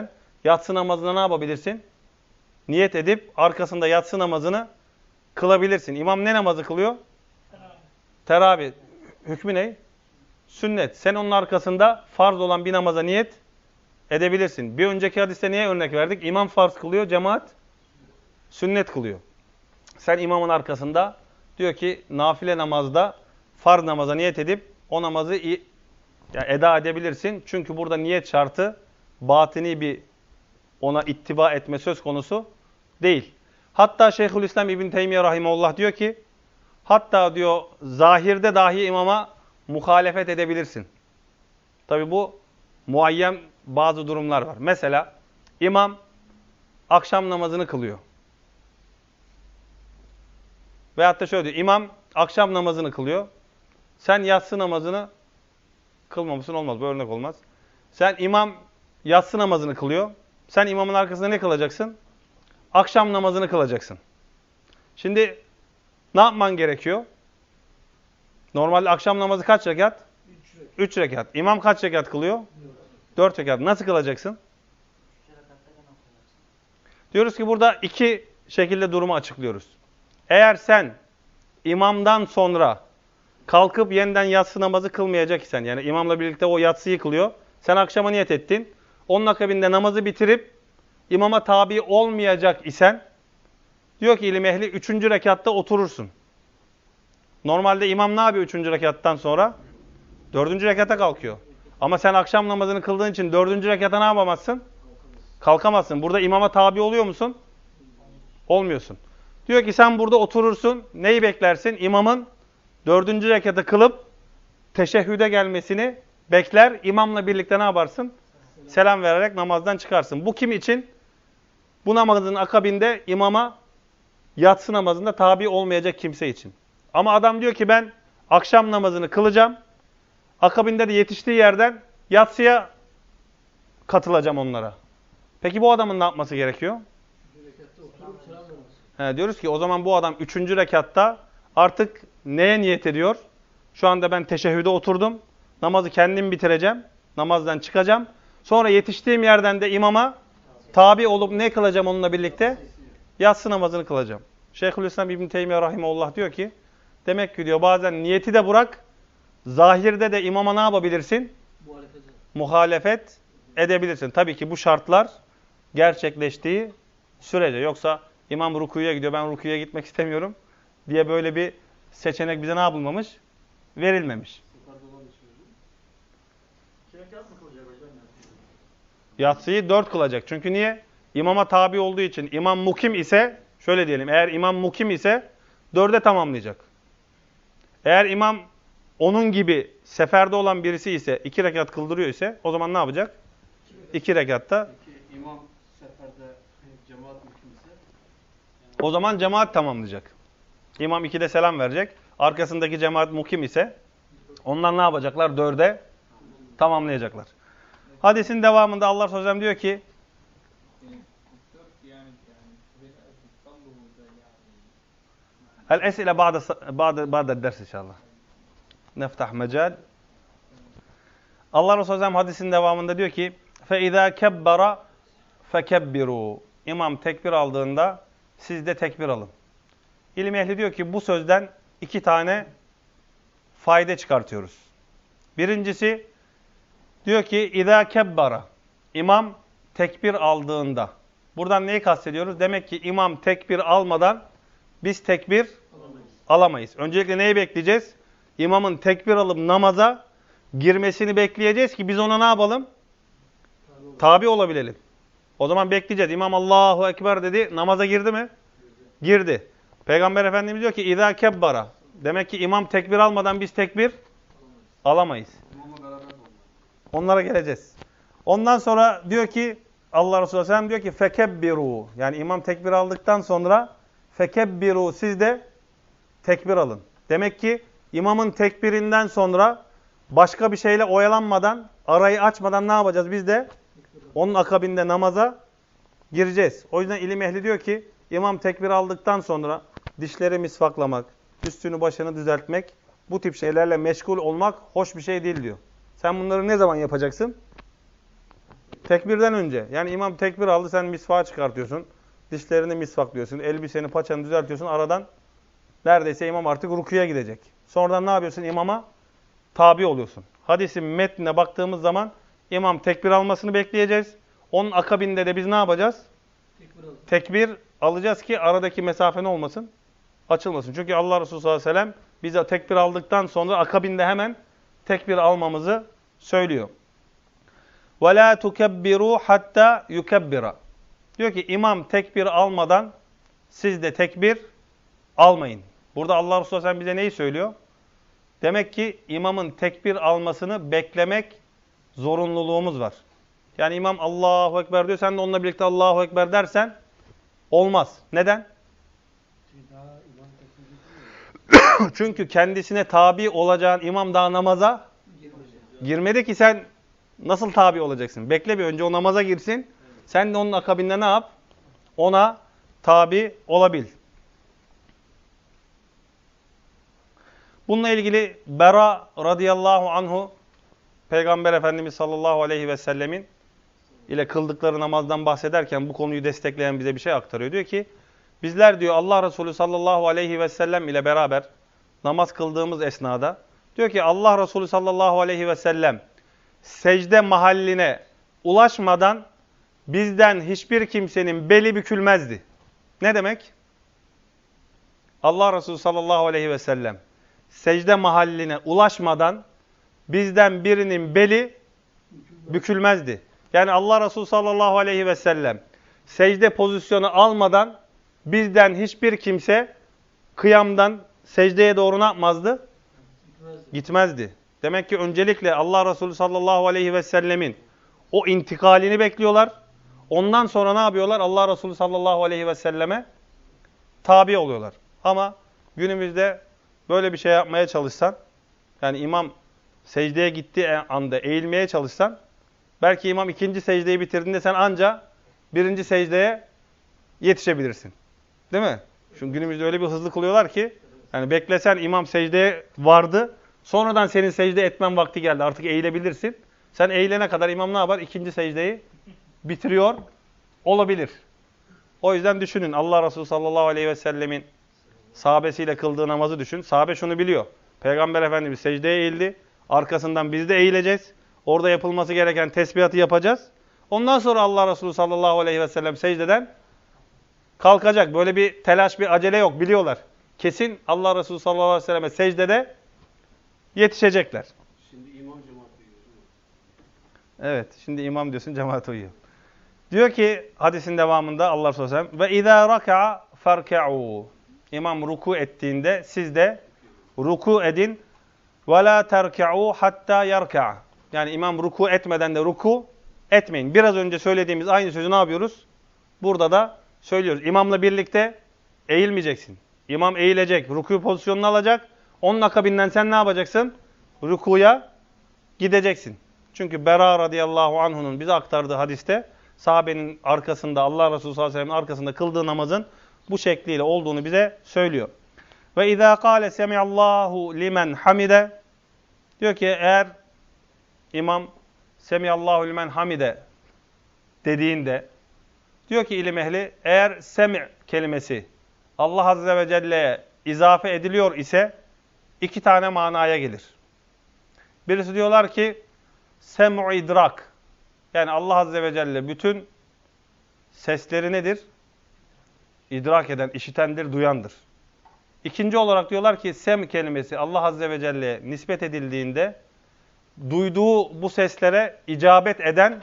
yatsı namazına ne yapabilirsin? Niyet edip arkasında yatsı namazını kılabilirsin. İmam ne namazı kılıyor? Teravih. Hükmü ne? Sünnet. Sen onun arkasında farz olan bir namaza niyet edebilirsin. Bir önceki hadiste niye örnek verdik? İmam farz kılıyor, cemaat sünnet kılıyor. Sen imamın arkasında diyor ki nafile namazda farz namaza niyet edip o namazı eda edebilirsin. Çünkü burada niyet şartı batini bir ona ittiba etme söz konusu değil. Hatta Şeyhülislam İbn Teymiye Rahimahullah diyor ki hatta diyor zahirde dahi imama muhalefet edebilirsin. Tabi bu muayyen bazı durumlar var. Mesela imam akşam namazını kılıyor. Veyahut da şöyle diyor. İmam akşam namazını kılıyor. Sen yatsı namazını kılmamışsın, olmaz. Bu örnek olmaz. Sen imam yatsı namazını kılıyor. Sen imamın arkasında ne kılacaksın? Akşam namazını kılacaksın. Şimdi ne yapman gerekiyor? Normalde akşam namazı kaç rekat? 3 rekat. İmam kaç rekat kılıyor? 4 rekat. Nasıl kılacaksın? Diyoruz ki burada iki şekilde durumu açıklıyoruz. Eğer sen imamdan sonra kalkıp yeniden yatsı namazı kılmayacak isen, yani imamla birlikte o yatsıyı kılıyor, sen akşama niyet ettin, onun akabinde namazı bitirip imama tabi olmayacak isen, diyor ki ilim ehli 3. rekatta oturursun. Normalde imam ne yapıyor 3. rekattan sonra? 4. rekata kalkıyor. Ama sen akşam namazını kıldığın için 4. rekata ne yapamazsın? Kalkamazsın. Burada imama tabi oluyor musun? Olmuyorsun. Diyor ki sen burada oturursun. Neyi beklersin? İmamın 4. rekatı kılıp teşehhüde gelmesini bekler. İmamla birlikte ne yaparsın? Selam vererek namazdan çıkarsın. Bu kim için? Bu namazın akabinde imama yatsı namazında tabi olmayacak kimse için. Ama adam diyor ki ben akşam namazını kılacağım. Akabinde de yetiştiği yerden yatsıya katılacağım onlara. Peki bu adamın ne yapması gerekiyor? Diyoruz ki o zaman bu adam 3. rekatta artık neye niyet ediyor? Şu anda ben teşehhüde oturdum. Namazı kendim bitireceğim. Namazdan çıkacağım. Sonra yetiştiğim yerden de imama tabi olup ne kılacağım onunla birlikte? Yatsı namazını kılacağım. Şeyhülislam İbn Teymiye Rahimahullah diyor ki demek ki diyor bazen niyeti de bırak, zahirde de imama ne yapabilirsin? Muhalefet edebilirsin. Tabii ki bu şartlar gerçekleştiği sürece. Yoksa imam rukuya gidiyor, ben rukuya gitmek istemiyorum diye böyle bir seçenek bize ne yapılmamış? Verilmemiş. Yatsıyı 4 kılacak. Çünkü niye? İmama tabi olduğu için. İmam mukim ise, şöyle diyelim, eğer imam mukim ise 4'e tamamlayacak. Eğer imam onun gibi seferde olan birisi ise, 2 rekat kıldırıyor ise o zaman ne yapacak? 2 rekatta. Peki imam seferde cemaat mükemmelse? O zaman cemaat tamamlayacak. İmam 2'de selam verecek. Arkasındaki cemaat mukim ise onlar ne yapacaklar? 4'e tamamlayacaklar. Hadisin devamında Allah Resulü diyor ki El-es'ile ba'de ders inşallah. Neftah mecal. Allah Resulü hadisin devamında diyor ki فَاِذَا كَبَّرَ فَكَبِّرُوا İmam tekbir aldığında siz de tekbir alın. İlim ehli diyor ki bu sözden 2 tane fayda çıkartıyoruz. Birincisi diyor ki اِذَا كَبَّرَ İmam tekbir aldığında. Buradan neyi kastediyoruz? Demek ki imam tekbir almadan biz tekbir alamayız. Öncelikle neyi bekleyeceğiz? İmamın tekbir alıp namaza girmesini bekleyeceğiz ki biz ona ne yapalım? Tabi olabilelim. O zaman bekleyeceğiz. İmam Allahu Ekber dedi. Namaza girdi mi? Girdi. Peygamber Efendimiz diyor ki اِذَا كَبَّرَ Demek ki imam tekbir almadan biz tekbir alamayız. Onlara geleceğiz. Ondan sonra diyor ki Allah Resulü Sellem diyor ki فَكَبِّرُوا Yani imam tekbir aldıktan sonra فَكَبِّرُوا Siz de tekbir alın. Demek ki imamın tekbirinden sonra başka bir şeyle oyalanmadan, arayı açmadan ne yapacağız? Biz de onun akabinde namaza gireceğiz. O yüzden ilim ehli diyor ki imam tekbir aldıktan sonra dişleri misvaklamak, üstünü başını düzeltmek, bu tip şeylerle meşgul olmak hoş bir şey değil diyor. Sen bunları ne zaman yapacaksın? Tekbirden önce. Yani imam tekbir aldı, sen misvağı çıkartıyorsun. Dişlerini misvaklıyorsun. Elbiseni, paçanı düzeltiyorsun. Aradan neredeyse imam artık rukuya gidecek. Sonradan ne yapıyorsun? İmama tabi oluyorsun. Hadisin metnine baktığımız zaman imam tekbir almasını bekleyeceğiz. Onun akabinde de biz ne yapacağız? Tekbir alacağız ki aradaki mesafe ne olmasın? Açılmasın. Çünkü Allah Resulü sallallahu aleyhi ve sellem bize tekbir aldıktan sonra akabinde hemen tekbir almamızı söylüyor. وَلَا تُكَبِّرُوا حَتَّى يُكَبِّرَ. Diyor ki imam tekbir almadan siz de tekbir almayın. Burada Allah Resulü sallallahu aleyhi ve sellem bize neyi söylüyor? Demek ki imamın tekbir almasını beklemek zorunluluğumuz var. Yani imam Allahu Ekber diyor, sen de onunla birlikte Allahu Ekber dersen olmaz. Neden? Çünkü kendisine tabi olacağın imam daha namaza girmedi ki sen nasıl tabi olacaksın? Bekle bir önce o namaza girsin. Sen de onun akabinde ne yap? Ona tabi olabil. Bununla ilgili Bera radıyallahu anhu Peygamber Efendimiz sallallahu aleyhi ve sellemin ile kıldıkları namazdan bahsederken bu konuyu destekleyen bize bir şey aktarıyor. Diyor ki bizler diyor Allah Resulü sallallahu aleyhi ve sellem ile beraber namaz kıldığımız esnada diyor ki Allah Resulü sallallahu aleyhi ve sellem secde mahalline ulaşmadan bizden hiçbir kimsenin beli bükülmezdi. Ne demek? Allah Resulü sallallahu aleyhi ve sellem secde mahalline ulaşmadan bizden birinin beli bükülmezdi. Yani Allah Resulü sallallahu aleyhi ve sellem secde pozisyonu almadan bizden hiçbir kimse kıyamdan secdeye doğru ne yapmazdı? Gitmezdi. Demek ki öncelikle Allah Resulü sallallahu aleyhi ve sellemin o intikalini bekliyorlar. Ondan sonra ne yapıyorlar? Allah Resulü sallallahu aleyhi ve selleme tabi oluyorlar. Ama günümüzde böyle bir şey yapmaya çalışsan, yani imam secdeye gittiği anda eğilmeye çalışsan, belki imam ikinci secdeyi bitirdiğinde sen anca birinci secdeye yetişebilirsin. Değil mi? Çünkü günümüzde öyle bir hızlı kılıyorlar ki, yani beklesen imam secdeye vardı, sonradan senin secde etmen vakti geldi. Artık eğilebilirsin. Sen eğilene kadar imam ne yapar? İkinci secdeyi bitiriyor olabilir. O yüzden düşünün Allah Resulü sallallahu aleyhi ve sellemin sahabesiyle kıldığı namazı düşün. Sahabe şunu biliyor. Peygamber Efendimiz secdeye eğildi. Arkasından biz de eğileceğiz. Orada yapılması gereken tesbihatı yapacağız. Ondan sonra Allah Resulü sallallahu aleyhi ve sellem secdeden kalkacak. Böyle bir telaş, bir acele yok. Biliyorlar. Kesin Allah Resulü sallallahu aleyhi ve selleme secdede yetişecekler. Şimdi imam cemaat uyuyor. Evet. Şimdi imam diyorsun, cemaat uyuyor. Diyor ki hadisin devamında Allah Resulü sallallahu aleyhi ve sellem ve izâ raka'a farka'û. İmam ruku ettiğinde siz de ruku edin. Ve la terka'û hattâ yerka'a. Yani imam ruku etmeden de ruku etmeyin. Biraz önce söylediğimiz aynı sözü ne yapıyoruz? Burada da söylüyoruz. İmamla birlikte eğilmeyeceksin. İmam eğilecek, ruku pozisyonunu alacak. Onun akabinden sen ne yapacaksın? Rukuya gideceksin. Çünkü Bera radıyallahu anhu'nun bize aktardığı hadiste sahabenin arkasında, Allah Resulü sallallahu aleyhi ve sellem'in arkasında kıldığı namazın bu şekliyle olduğunu bize söylüyor. Ve izâ kâle semiallahu limen hamide. Diyor ki eğer imam semiallahu limen hamide dediğinde, diyor ki ilim ehli, eğer semi' kelimesi Allah Azze ve Celle'ye izafe ediliyor ise iki tane manaya gelir. Birisi diyorlar ki sem'u idrak. Yani Allah Azze ve Celle bütün sesleri nedir? İdrak eden, işitendir, duyandır. İkinci olarak diyorlar ki sem kelimesi Allah Azze ve Celle'ye nispet edildiğinde duyduğu bu seslere icabet eden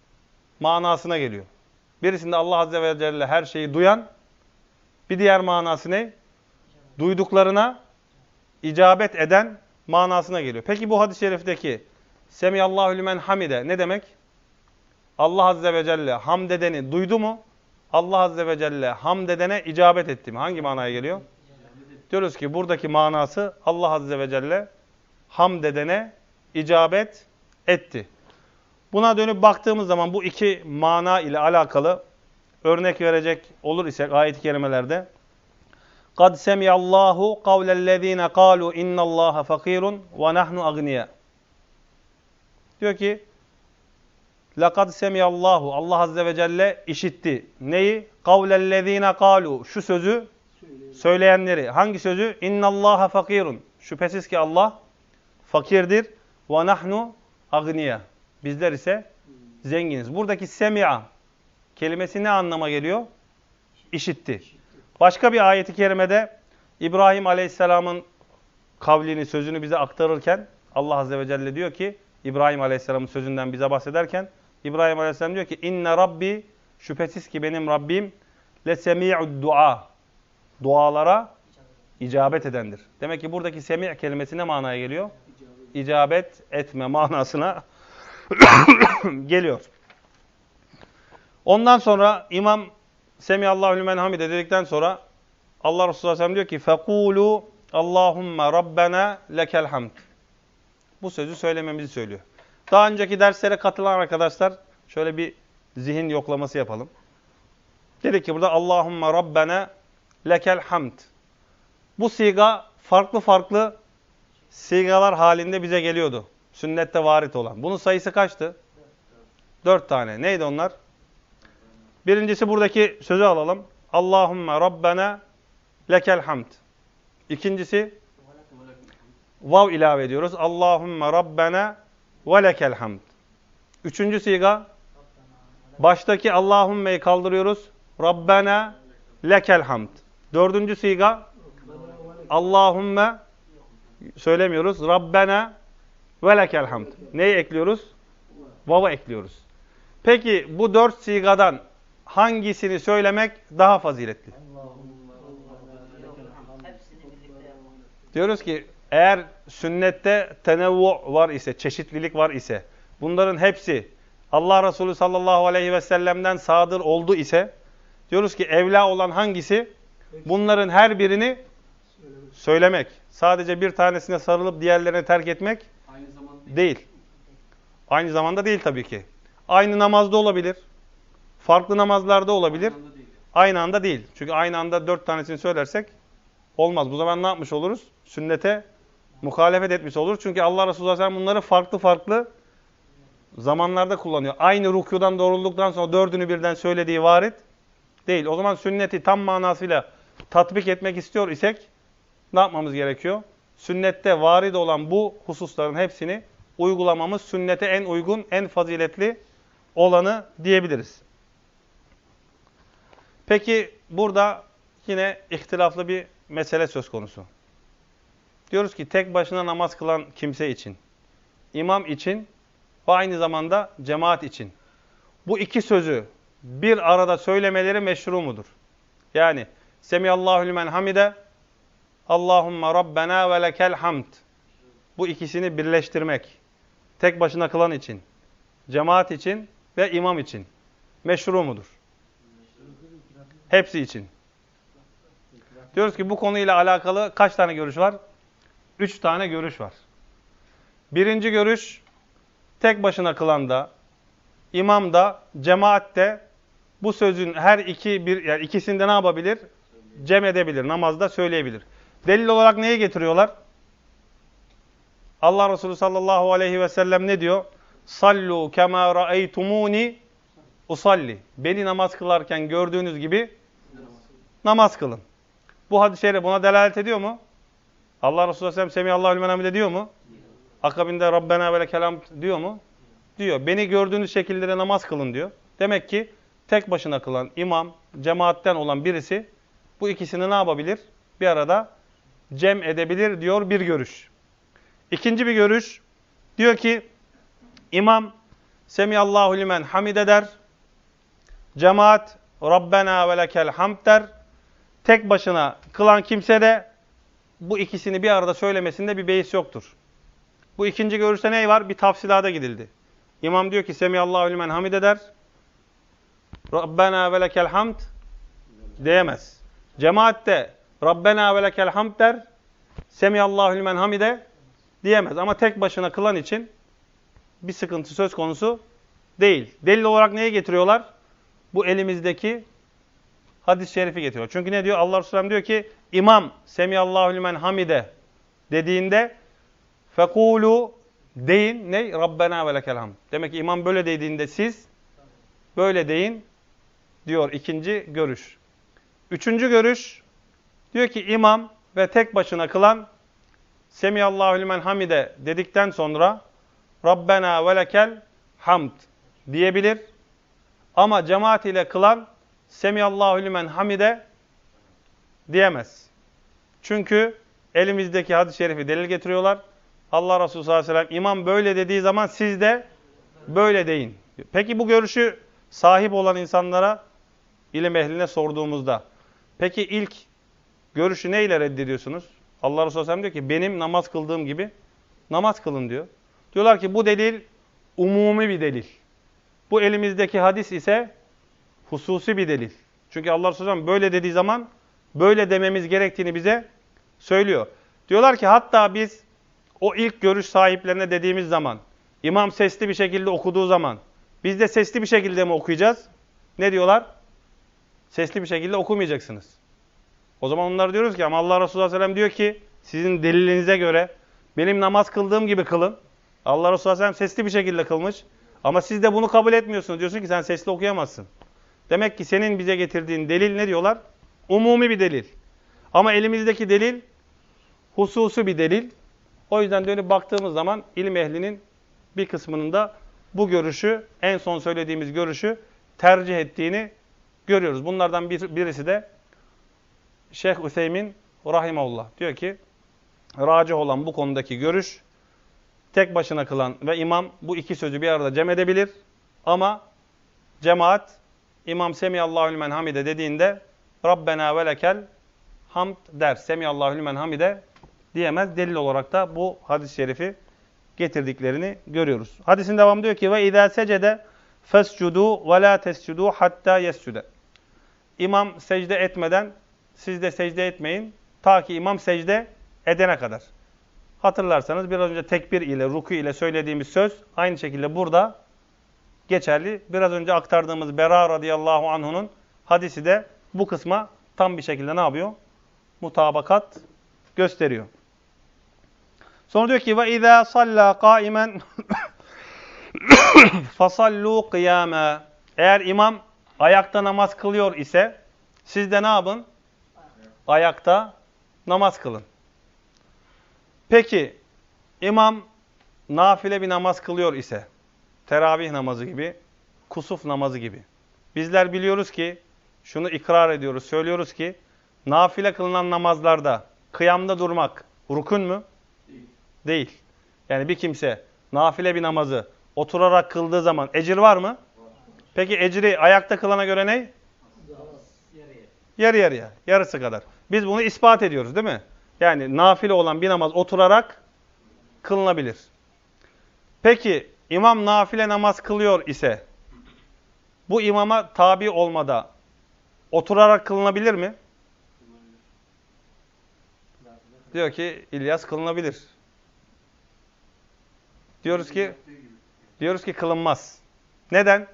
manasına geliyor. Birisinde Allah Azze ve Celle her şeyi duyan, bir diğer manası ne? Duyduklarına icabet eden manasına geliyor. Peki bu hadis-i şerifteki semiyallahu limen hamide ne demek? Allah Azze ve Celle hamd edeni duydu mu? Allah Azze ve Celle hamd edene icabet etti mi? Hangi manaya geliyor? Diyoruz ki buradaki manası Allah Azze ve Celle hamd edene icabet etti. Buna dönüp baktığımız zaman bu iki mana ile alakalı örnek verecek olur isek ayet-i kerimelerde قَدْ سَمِيَ اللّٰهُ قَوْلَ الَّذ۪ينَ قَالُوا اِنَّ اللّٰهَ فَق۪يرٌ وَنَحْنُ اَغْنِيَا. Diyor ki لَقَدْ سَمِيَ اللّٰهُ Allah Azze ve Celle işitti. Neyi? قَوْلَ الَّذ۪ينَ قَالُوا Şu sözü söyleyenleri. Hangi sözü? اِنَّ اللّٰهَ فَقِيرٌ Şüphesiz ki Allah fakirdir. وَنَحْنُ اَغْنِيَا Bizler ise zenginiz. Buradaki semi'a kelimesi ne anlama geliyor? İşitti. Başka bir ayeti kerimede İbrahim Aleyhisselam'ın kavlini, sözünü bize aktarırken Allah Azze ve Celle diyor ki, İbrahim Aleyhisselam'ın sözünden bize bahsederken İbrahim Aleyhisselam diyor ki inne Rabbi şüphesiz ki benim Rabbim lesemi'ud dua dualara icabet edendir. Demek ki buradaki semi' kelimesi ne manaya geliyor? İcabet etme manasına geliyor. Ondan sonra İmam Semiyallahu limen hamide dedikten sonra Allah Resulü Aleyhisselam diyor ki fekulu Allahumme Rabbena lekel hamd. Bu sözü söylememizi söylüyor. Daha önceki derslere katılan arkadaşlar şöyle bir zihin yoklaması yapalım. Dedik ki burada Allahumme Rabbena lekel hamd. Bu siga farklı farklı sigalar halinde bize geliyordu. Sünnette varit olan. Bunun sayısı kaçtı? 4 tane. Neydi onlar? Birincisi buradaki sözü alalım. Allahumme Rabbena lekel hamd. İkincisi vav ilave ediyoruz. Allahumme Rabbena ve lekel hamd. Üçüncü siga baştaki Allahumme'yi kaldırıyoruz. Rabbena lekel hamd. Dördüncü siga Allahumme söylemiyoruz. Rabbena ve lekel hamd. Neyi ekliyoruz? Vav'ı ekliyoruz. Peki bu 4 sigadan hangisini söylemek daha faziletli? Diyoruz ki eğer sünnette tenevvu var ise, çeşitlilik var ise, bunların hepsi Allah Resulü sallallahu aleyhi ve sellem'den sadır oldu ise, diyoruz ki evla olan hangisi? Bunların her birini söylemek. Sadece bir tanesine sarılıp diğerlerini terk etmek değil. Aynı zamanda değil tabii ki. Aynı namazda olabilir. Farklı namazlarda olabilir. Aynı anda değil. Çünkü aynı anda 4 tanesini söylersek olmaz. Bu zaman ne yapmış oluruz? Sünnete muhalefet etmiş oluruz. Çünkü Allah Resulü Aleyhisselam bunları farklı farklı zamanlarda kullanıyor. Aynı rükûdan doğrulduktan sonra 4'ünü birden söylediği varit değil. O zaman sünneti tam manasıyla tatbik etmek istiyor isek ne yapmamız gerekiyor? Sünnette varid olan bu hususların hepsini uygulamamız sünnete en uygun, en faziletli olanı diyebiliriz. Peki burada yine ihtilaflı bir mesele söz konusu. Diyoruz ki tek başına namaz kılan kimse için, imam için ve aynı zamanda cemaat için bu iki sözü bir arada söylemeleri meşru mudur? Yani Semiyallahu limen hamide Allahumme Rabbena ve lekel hamd. Bu ikisini birleştirmek tek başına kılan için, cemaat için ve imam için meşru mudur? Hepsi için. Diyoruz ki bu konuyla alakalı kaç tane görüş var? 3 tane görüş var. Birinci görüş, tek başına kılanda, imamda, cemaatte bu sözün her yani ikisinde ne yapabilir? Cem edebilir, namazda söyleyebilir. Delil olarak neyi getiriyorlar? Allah Resulü sallallahu aleyhi ve sellem ne diyor? Sallu kema ra'eytumuni usalli. Beni namaz kılarken gördüğünüz gibi namaz kılın. Bu hadis-i şerif buna delalet ediyor mu? Allah Resulü sallallahu aleyhi ve sellem Semiyallahu limen hamide diyor mu? Akabinde Rabbena ve lekel hamd diyor mu? Diyor. Beni gördüğünüz şekillere namaz kılın diyor. Demek ki tek başına kılan imam, cemaatten olan birisi bu ikisini ne yapabilir? Bir arada cem edebilir diyor bir görüş. İkinci bir görüş diyor ki imam Semiyallahu limen hamide der. Cemaat Rabbena ve lekel hamd der. Tek başına kılan kimse de bu ikisini bir arada söylemesinde bir beis yoktur. Bu ikinci görüşte ne var? Bir tafsilata gidildi. İmam diyor ki Semiyallahu limen hamide der. Rabbena ve lekel hamd diyemez. Cemaat de Rabbena ve lekel hamd der. Semiyallahu limen hamide diyemez. Ama tek başına kılan için bir sıkıntı söz konusu değil. Delil olarak neyi getiriyorlar? Bu elimizdeki hadis-i şerifi getiriyor. Çünkü ne diyor? Allah Resulü diyor ki imam Semiyallahu limen hamide dediğinde fekulu deyin. Ne? Rabbena ve lekel hamd. Demek ki imam böyle dediğinde siz böyle deyin diyor ikinci görüş. Üçüncü görüş diyor ki imam ve tek başına kılan Semiyallahu limen hamide dedikten sonra Rabbena ve lekel hamd diyebilir. Ama cemaat ile kılan Semiyallahu limen hamide diyemez. Çünkü elimizdeki hadis-i şerifi delil getiriyorlar. Allah Resulü sallallahu aleyhi ve sellem imam böyle dediği zaman siz de böyle deyin. Peki bu görüşü sahip olan insanlara, ilim ehline sorduğumuzda, peki ilk görüşü neyle reddediyorsunuz? Allah Resulü sallallahu aleyhi ve sellem diyor ki benim namaz kıldığım gibi namaz kılın diyor. Diyorlar ki bu delil umumi bir delil. Bu elimizdeki hadis ise hususi bir delil. Çünkü Allah Resulü sallallahu aleyhi ve sellem böyle dediği zaman böyle dememiz gerektiğini bize söylüyor. Diyorlar ki hatta biz o ilk görüş sahiplerine dediğimiz zaman, imam sesli bir şekilde okuduğu zaman, biz de sesli bir şekilde mi okuyacağız? Ne diyorlar? Sesli bir şekilde okumayacaksınız. O zaman onlara diyoruz ki ama Allah Resulü sallallahu aleyhi ve sellem diyor ki sizin delilinize göre benim namaz kıldığım gibi kılın. Allah Resulü sallallahu aleyhi ve sellem sesli bir şekilde kılmış. Ama siz de bunu kabul etmiyorsunuz. Diyorsun ki sen sesli okuyamazsın. Demek ki senin bize getirdiğin delil ne diyorlar? Umumi bir delil. Ama elimizdeki delil hususi bir delil. O yüzden dönüp baktığımız zaman ilim ehlinin bir kısmının da bu görüşü, en son söylediğimiz görüşü tercih ettiğini görüyoruz. Bunlardan birisi de Şeyh Üseymin rahimahullah. Diyor ki, racih olan bu konudaki görüş, tek başına kılan ve imam bu iki sözü bir arada cem edebilir. Ama cemaat, imam Semiyallahu limen hamide dediğinde, Rabbena ve lekel hamd der. Semiyallahu limen hamide diyemez. Delil olarak da bu hadis-i şerifi getirdiklerini görüyoruz. Hadisin devamı diyor ki ve izâ secede fescudu ve lâ tescudu hattâ yescude. İmam secde etmeden siz de secde etmeyin ta ki imam secde edene kadar. Hatırlarsanız biraz önce tekbir ile, ruku ile söylediğimiz söz aynı şekilde burada geçerli. Biraz önce aktardığımız Bera radıyallahu anh'unun hadisi de bu kısma tam bir şekilde ne yapıyor? Mutabakat gösteriyor. Sonra diyor ki ve izâ sallâ kâimen fasallû kıyâmâ. Eğer imam ayakta namaz kılıyor ise siz de ne yapın? Ayakta namaz kılın. Peki imam nafile bir namaz kılıyor ise teravih namazı gibi, kusuf namazı gibi. Bizler biliyoruz ki, şunu ikrar ediyoruz, söylüyoruz ki nafile kılınan namazlarda kıyamda durmak rukun mu? Değil. Yani bir kimse nafile bir namazı oturarak kıldığı zaman ecir var mı? Var. Peki ecri ayakta kılana göre ne? Yarı yarıya. Yarısı kadar. Biz bunu ispat ediyoruz değil mi? Yani nafile olan bir namaz oturarak kılınabilir. Peki imam nafile namaz kılıyor ise bu imama tabi olmada oturarak kılınabilir mi? Diyor ki İlyas kılınabilir. Diyoruz ki kılınmaz. Neden?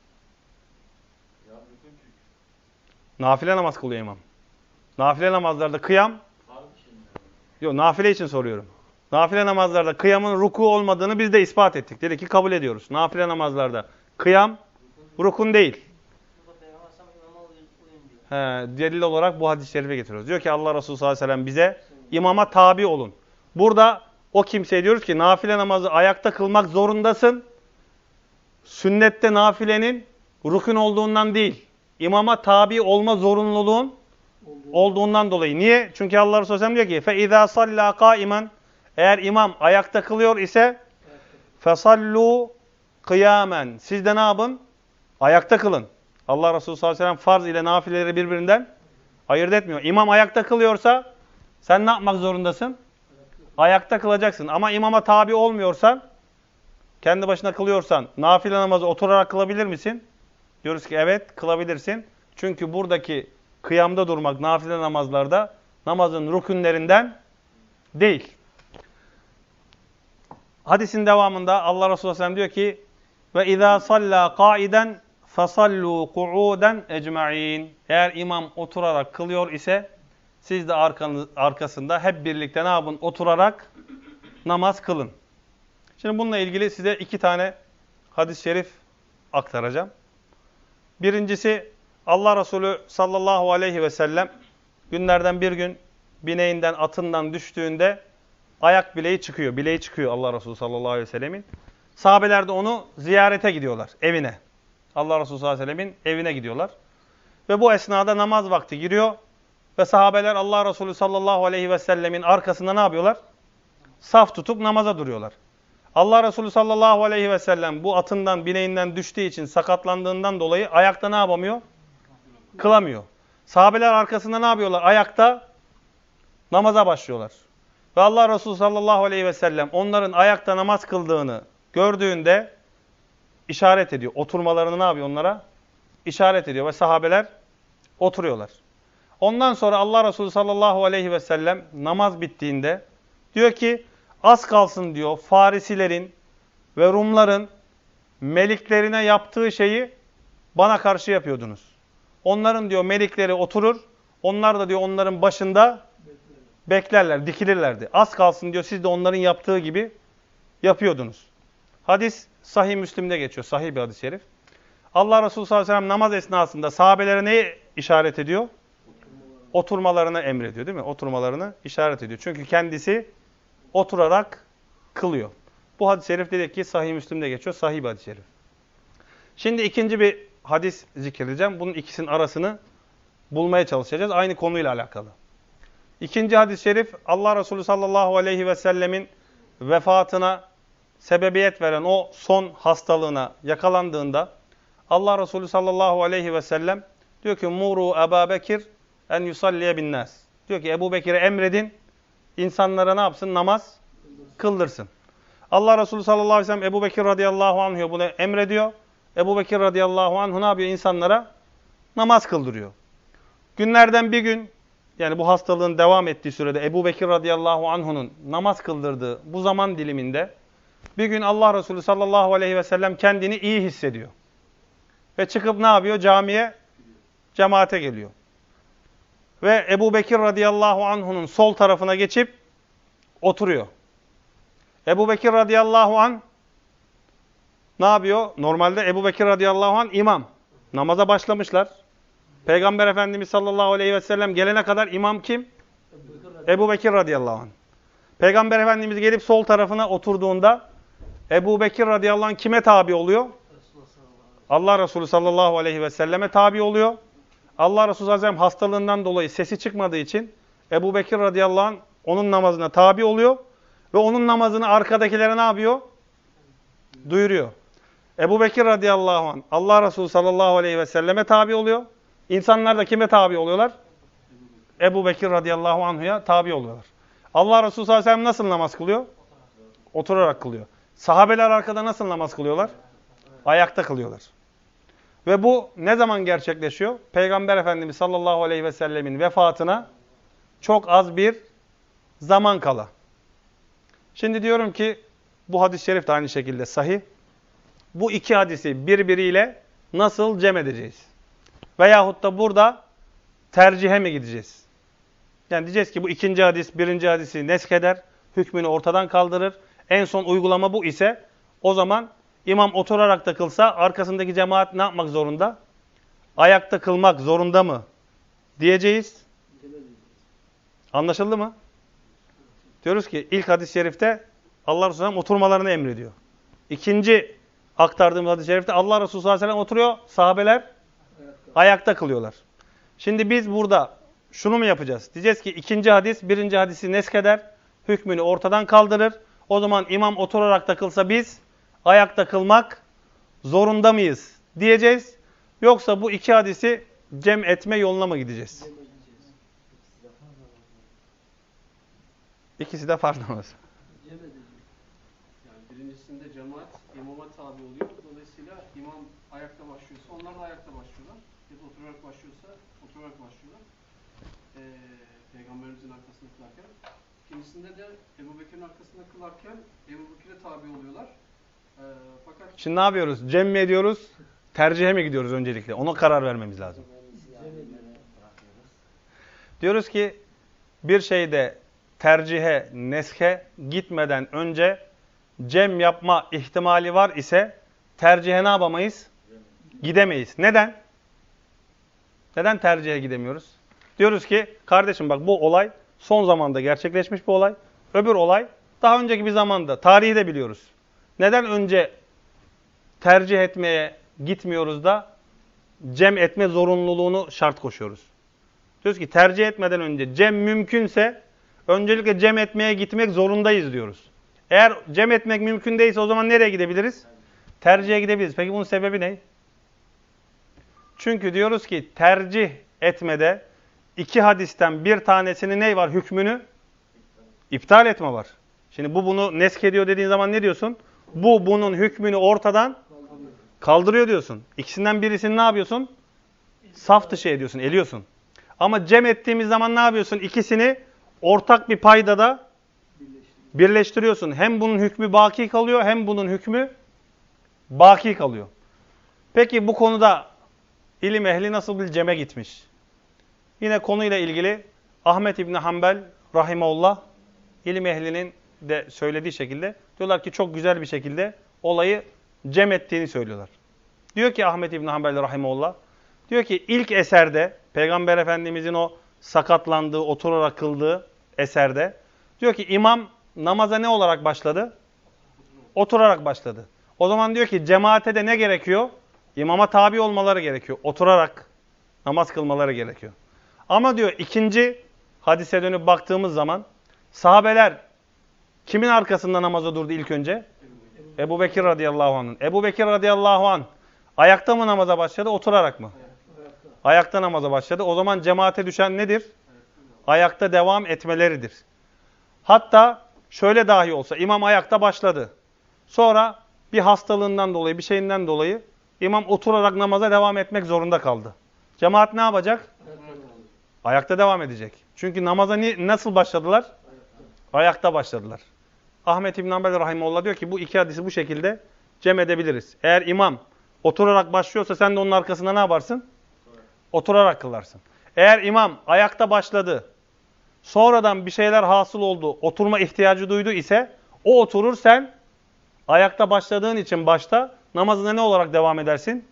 Nafile namaz kılıyor imam. Nafile namazlarda kıyam. Yok, nafile için soruyorum. Nafile namazlarda kıyamın ruku olmadığını biz de ispat ettik. Dedik ki kabul ediyoruz. Nafile namazlarda kıyam rukun değil. Delil olarak bu hadis-i şerife getiriyoruz. Diyor ki Allah Resulü sallallahu aleyhi ve sellem bize imama tabi olun. Burada o kimseye diyoruz ki nafile namazı ayakta kılmak zorundasın. Sünnette nafilenin rukun olduğundan değil, imama tabi olma zorunluluğun olduğundan dolayı. Niye? Çünkü Allah Resulü sallallahu aleyhi ve sellem diyor ki فَاِذَا صَلَّا قَائِمًا Eğer imam ayakta kılıyor ise فَصَلُّوا قِيَامًا Siz de ne yapın? Ayakta kılın. Allah Resulü sallallahu aleyhi ve sellem farz ile nafileleri birbirinden ayırt etmiyor. İmam ayakta kılıyorsa sen ne yapmak zorundasın? Ayakta kılacaksın. Ama imama tabi olmuyorsan, kendi başına kılıyorsan, nafile namazı oturarak kılabilir misin? Diyoruz ki evet, kılabilirsin. Çünkü buradaki kıyamda durmak nafile namazlarda namazın rükünlerinden değil. Hadisin devamında Allah Resulü sallallahu aleyhi ve sellem diyor ki ve izâ sallâ kâiden fasallû ku'ûden ecma'in. Eğer imam oturarak kılıyor ise siz de arkasında hep birlikte ne yapın? Oturarak namaz kılın. Şimdi bununla ilgili size 2 tane hadis-i şerif aktaracağım. Birincisi Allah Resulü sallallahu aleyhi ve sellem günlerden bir gün bineğinden, atından düştüğünde ayak bileği çıkıyor. Bileği çıkıyor Allah Resulü sallallahu aleyhi ve sellemin. Sahabeler de onu ziyarete gidiyorlar evine. Allah Resulü sallallahu aleyhi ve sellemin evine gidiyorlar. Ve bu esnada namaz vakti giriyor. Ve sahabeler Allah Resulü sallallahu aleyhi ve sellemin arkasında ne yapıyorlar? Saf tutup namaza duruyorlar. Allah Resulü sallallahu aleyhi ve sellem bu atından, bineğinden düştüğü için sakatlandığından dolayı ayakta ne yapamıyor? Kılamıyor. Sahabeler arkasında ne yapıyorlar? Ayakta namaza başlıyorlar. Ve Allah Resulü sallallahu aleyhi ve sellem onların ayakta namaz kıldığını gördüğünde işaret ediyor. Oturmalarını ne yapıyor onlara? İşaret ediyor ve sahabeler oturuyorlar. Ondan sonra Allah Resulü sallallahu aleyhi ve sellem namaz bittiğinde diyor ki az kalsın diyor Farisilerin ve Rumların meliklerine yaptığı şeyi bana karşı yapıyordunuz. Onların diyor melikleri oturur, onlar da diyor onların başında beklerler, dikilirlerdi. Az kalsın diyor siz de onların yaptığı gibi yapıyordunuz. Hadis Sahih Müslim'de geçiyor, sahih bir hadis-i şerif. Allah Resulü sallallahu aleyhi ve sellem namaz esnasında sahabelere neyi işaret ediyor? Oturmalarını emrediyor değil mi? Oturmalarını işaret ediyor. Çünkü kendisi oturarak kılıyor. Bu hadis-i şerif dedik ki Sahih Müslim'de geçiyor. Sahih bir hadis-i şerif. Şimdi ikinci bir hadis zikredeceğim. Bunun ikisinin arasını bulmaya çalışacağız. Aynı konuyla alakalı. İkinci hadis-i şerif Allah Resulü sallallahu aleyhi ve sellemin vefatına sebebiyet veren o son hastalığına yakalandığında Allah Resulü sallallahu aleyhi ve sellem diyor ki Muru Ebu Bekir en yusalliye bin nas. Diyor ki Ebu Bekir'e emredin insanlara ne yapsın? Namaz kıldırsın. Allah Resulü sallallahu aleyhi ve sellem Ebu Bekir radıyallahu anh'a bunu emrediyor. Ebu Bekir radıyallahu anh ne yapıyor? İnsanlara namaz kıldırıyor. Günlerden bir gün yani bu hastalığın devam ettiği sürede Ebu Bekir radıyallahu anh'un namaz kıldırdığı bu zaman diliminde bir gün Allah Resulü sallallahu aleyhi ve sellem kendini iyi hissediyor. Ve çıkıp ne yapıyor? Camiye, cemaate geliyor. Ve Ebu Bekir radıyallahu anh'un sol tarafına geçip oturuyor. Ebu Bekir radıyallahu anh ne yapıyor? Normalde Ebu Bekir radıyallahu anh imam. Namaza başlamışlar. Peygamber Efendimiz sallallahu aleyhi ve sellem gelene kadar imam kim? Ebu Bekir radıyallahu anh. Peygamber Efendimiz gelip sol tarafına oturduğunda Ebu Bekir radıyallahu anh kime tabi oluyor? Allah Resulü sallallahu aleyhi ve selleme tabi oluyor. Allah Resulü sallallahu aleyhi ve sellem hastalığından dolayı sesi çıkmadığı için Ebu Bekir radıyallahu anh onun namazına tabi oluyor. Ve onun namazını arkadakilere ne yapıyor? Duyuruyor. Ebu Bekir radıyallahu anh Allah Resulü sallallahu aleyhi ve selleme tabi oluyor. İnsanlar da kime tabi oluyorlar? Ebu Bekir radıyallahu anh'a tabi oluyorlar. Allah Resulü sallallahu aleyhi ve sellem nasıl namaz kılıyor? Oturarak kılıyor. Sahabeler arkada nasıl namaz kılıyorlar? Ayakta kılıyorlar. Ve bu ne zaman gerçekleşiyor? Peygamber Efendimiz sallallahu aleyhi ve sellemin vefatına çok az bir zaman kala. Şimdi diyorum ki bu hadis-i şerif de aynı şekilde sahih. Bu iki hadisi birbiriyle nasıl cem edeceğiz? Veyahut da burada tercihe mi gideceğiz? Yani diyeceğiz ki bu ikinci hadis birinci hadisi nesheder, hükmünü ortadan kaldırır. En son uygulama bu ise o zaman imam oturarak da kılsa arkasındaki cemaat ne yapmak zorunda? Ayakta kılmak zorunda mı? Diyeceğiz. Anlaşıldı mı? Diyoruz ki ilk hadis-i şerifte Allah Resulü Sellem oturmalarını emrediyor. İkinci aktardığımız hadis-i şerifte Allah Resulü sallallahu aleyhi ve sellem oturuyor, sahabeler ayakta kılıyorlar. Şimdi biz burada şunu mu yapacağız? Diyeceğiz ki ikinci hadis birinci hadisi neskeder, hükmünü ortadan kaldırır. O zaman imam oturarak da kılsa biz ayakta kılmak zorunda mıyız diyeceğiz. Yoksa bu iki hadisi cem etme yoluna mı gideceğiz? İkisi de farz namazı. Yani birincisinde cemaat imama tabi oluyor. Dolayısıyla imam ayakta başlıyorsa onlar da ayakta başlıyorlar. Ya da oturarak başlıyorsa oturarak başlıyorlar. Peygamberimizin arkasında kılarken. İkincisinde de Ebu Bekir'in arkasında kılarken Ebu Bekir'e tabi oluyorlar. Fakat Şimdi ne yapıyoruz? Cem mi ediyoruz? Tercihe mi gidiyoruz öncelikle? Ona karar vermemiz lazım. Diyoruz ki bir şeyde tercihe, neshe gitmeden önce cem yapma ihtimali var ise tercihe ne yapamayız? Gidemeyiz. Neden? Neden tercihe gidemiyoruz? Diyoruz ki kardeşim bak bu olay son zamanda gerçekleşmiş bir olay. Öbür olay daha önceki bir zamanda. Tarihi de biliyoruz. Neden önce tercih etmeye gitmiyoruz da cem etme zorunluluğunu şart koşuyoruz? Diyoruz ki tercih etmeden önce cem mümkünse öncelikle cem etmeye gitmek zorundayız diyoruz. Eğer cem etmek mümkün değilse o zaman nereye gidebiliriz? Tercihe gidebiliriz. Peki bunun sebebi ne? Çünkü diyoruz ki tercih etmede iki hadisten bir tanesinin ne var? Hükmünü iptal etme var. Şimdi bu bunu nesk ediyor dediğin zaman ne diyorsun? Bu bunun hükmünü ortadan kaldırıyor diyorsun. İkisinden birisini ne yapıyorsun? Saf dışı ediyorsun, eliyorsun. Ama cem ettiğimiz zaman ne yapıyorsun? İkisini ortak bir paydada birleştiriyorsun. Hem bunun hükmü baki kalıyor hem bunun hükmü baki kalıyor. Peki bu konuda ilim ehli nasıl bir ceme gitmiş? Yine konuyla ilgili Ahmet İbni Hanbel rahimahullah ilim ehlinin de söylediği şekilde diyorlar ki çok güzel bir şekilde olayı cem ettiğini söylüyorlar. Diyor ki Ahmet İbni Hanbel rahimahullah, diyor ki ilk eserde Peygamber Efendimizin o sakatlandığı, oturarak kıldığı eserde diyor ki imam namaza ne olarak başladı? Oturarak başladı. O zaman diyor ki cemaate de ne gerekiyor? İmama tabi olmaları gerekiyor. Oturarak namaz kılmaları gerekiyor. Ama diyor ikinci hadise dönüp baktığımız zaman sahabeler kimin arkasında namaza durdu ilk önce? Ebu Bekir radıyallahu anh'ın. Ebu Bekir radıyallahu anh ayakta mı namaza başladı, oturarak mı? Ayakta namaza başladı. O zaman cemaate düşen nedir? Ayakta devam etmeleridir. Hatta şöyle dahi olsa imam ayakta başladı. Sonra bir hastalığından dolayı, bir şeyinden dolayı imam oturarak namaza devam etmek zorunda kaldı. Cemaat ne yapacak? Ayakta devam edecek. Çünkü namaza nasıl başladılar? Ayakta başladılar. Ahmet İbn Hanbel rahimehullah diyor ki bu iki hadisi bu şekilde cem edebiliriz. Eğer imam oturarak başlıyorsa sen de onun arkasında ne yaparsın? Oturarak kılarsın. Eğer imam ayakta başladı, sonradan bir şeyler hasıl oldu, oturma ihtiyacı duydu ise o oturur, sen ayakta başladığın için başta namazına ne olarak devam edersin?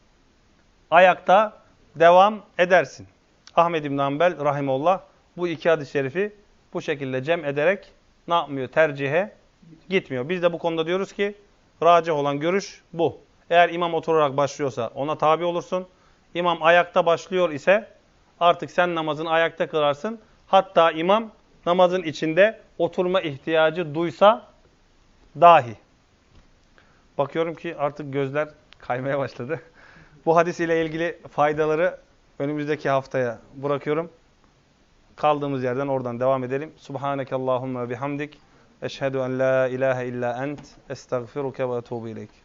Ayakta devam edersin. Ahmed İbn Hanbel rahimehullah bu iki hadis-i şerifi bu şekilde cem ederek ne yapmıyor? Tercihe gitmiyor. Biz de bu konuda diyoruz ki racih olan görüş bu. Eğer imam oturarak başlıyorsa ona tabi olursun. İmam ayakta başlıyor ise artık sen namazını ayakta kılarsın. Hatta imam namazın içinde oturma ihtiyacı duysa dahi. Bakıyorum ki artık gözler kaymaya başladı. Bu hadis ile ilgili faydaları önümüzdeki haftaya bırakıyorum. Kaldığımız yerden oradan devam edelim. Subhanekallahumma bihamdik. Eşhedü en la ilahe illa ent. Estağfiruke ve etûbü ileyk.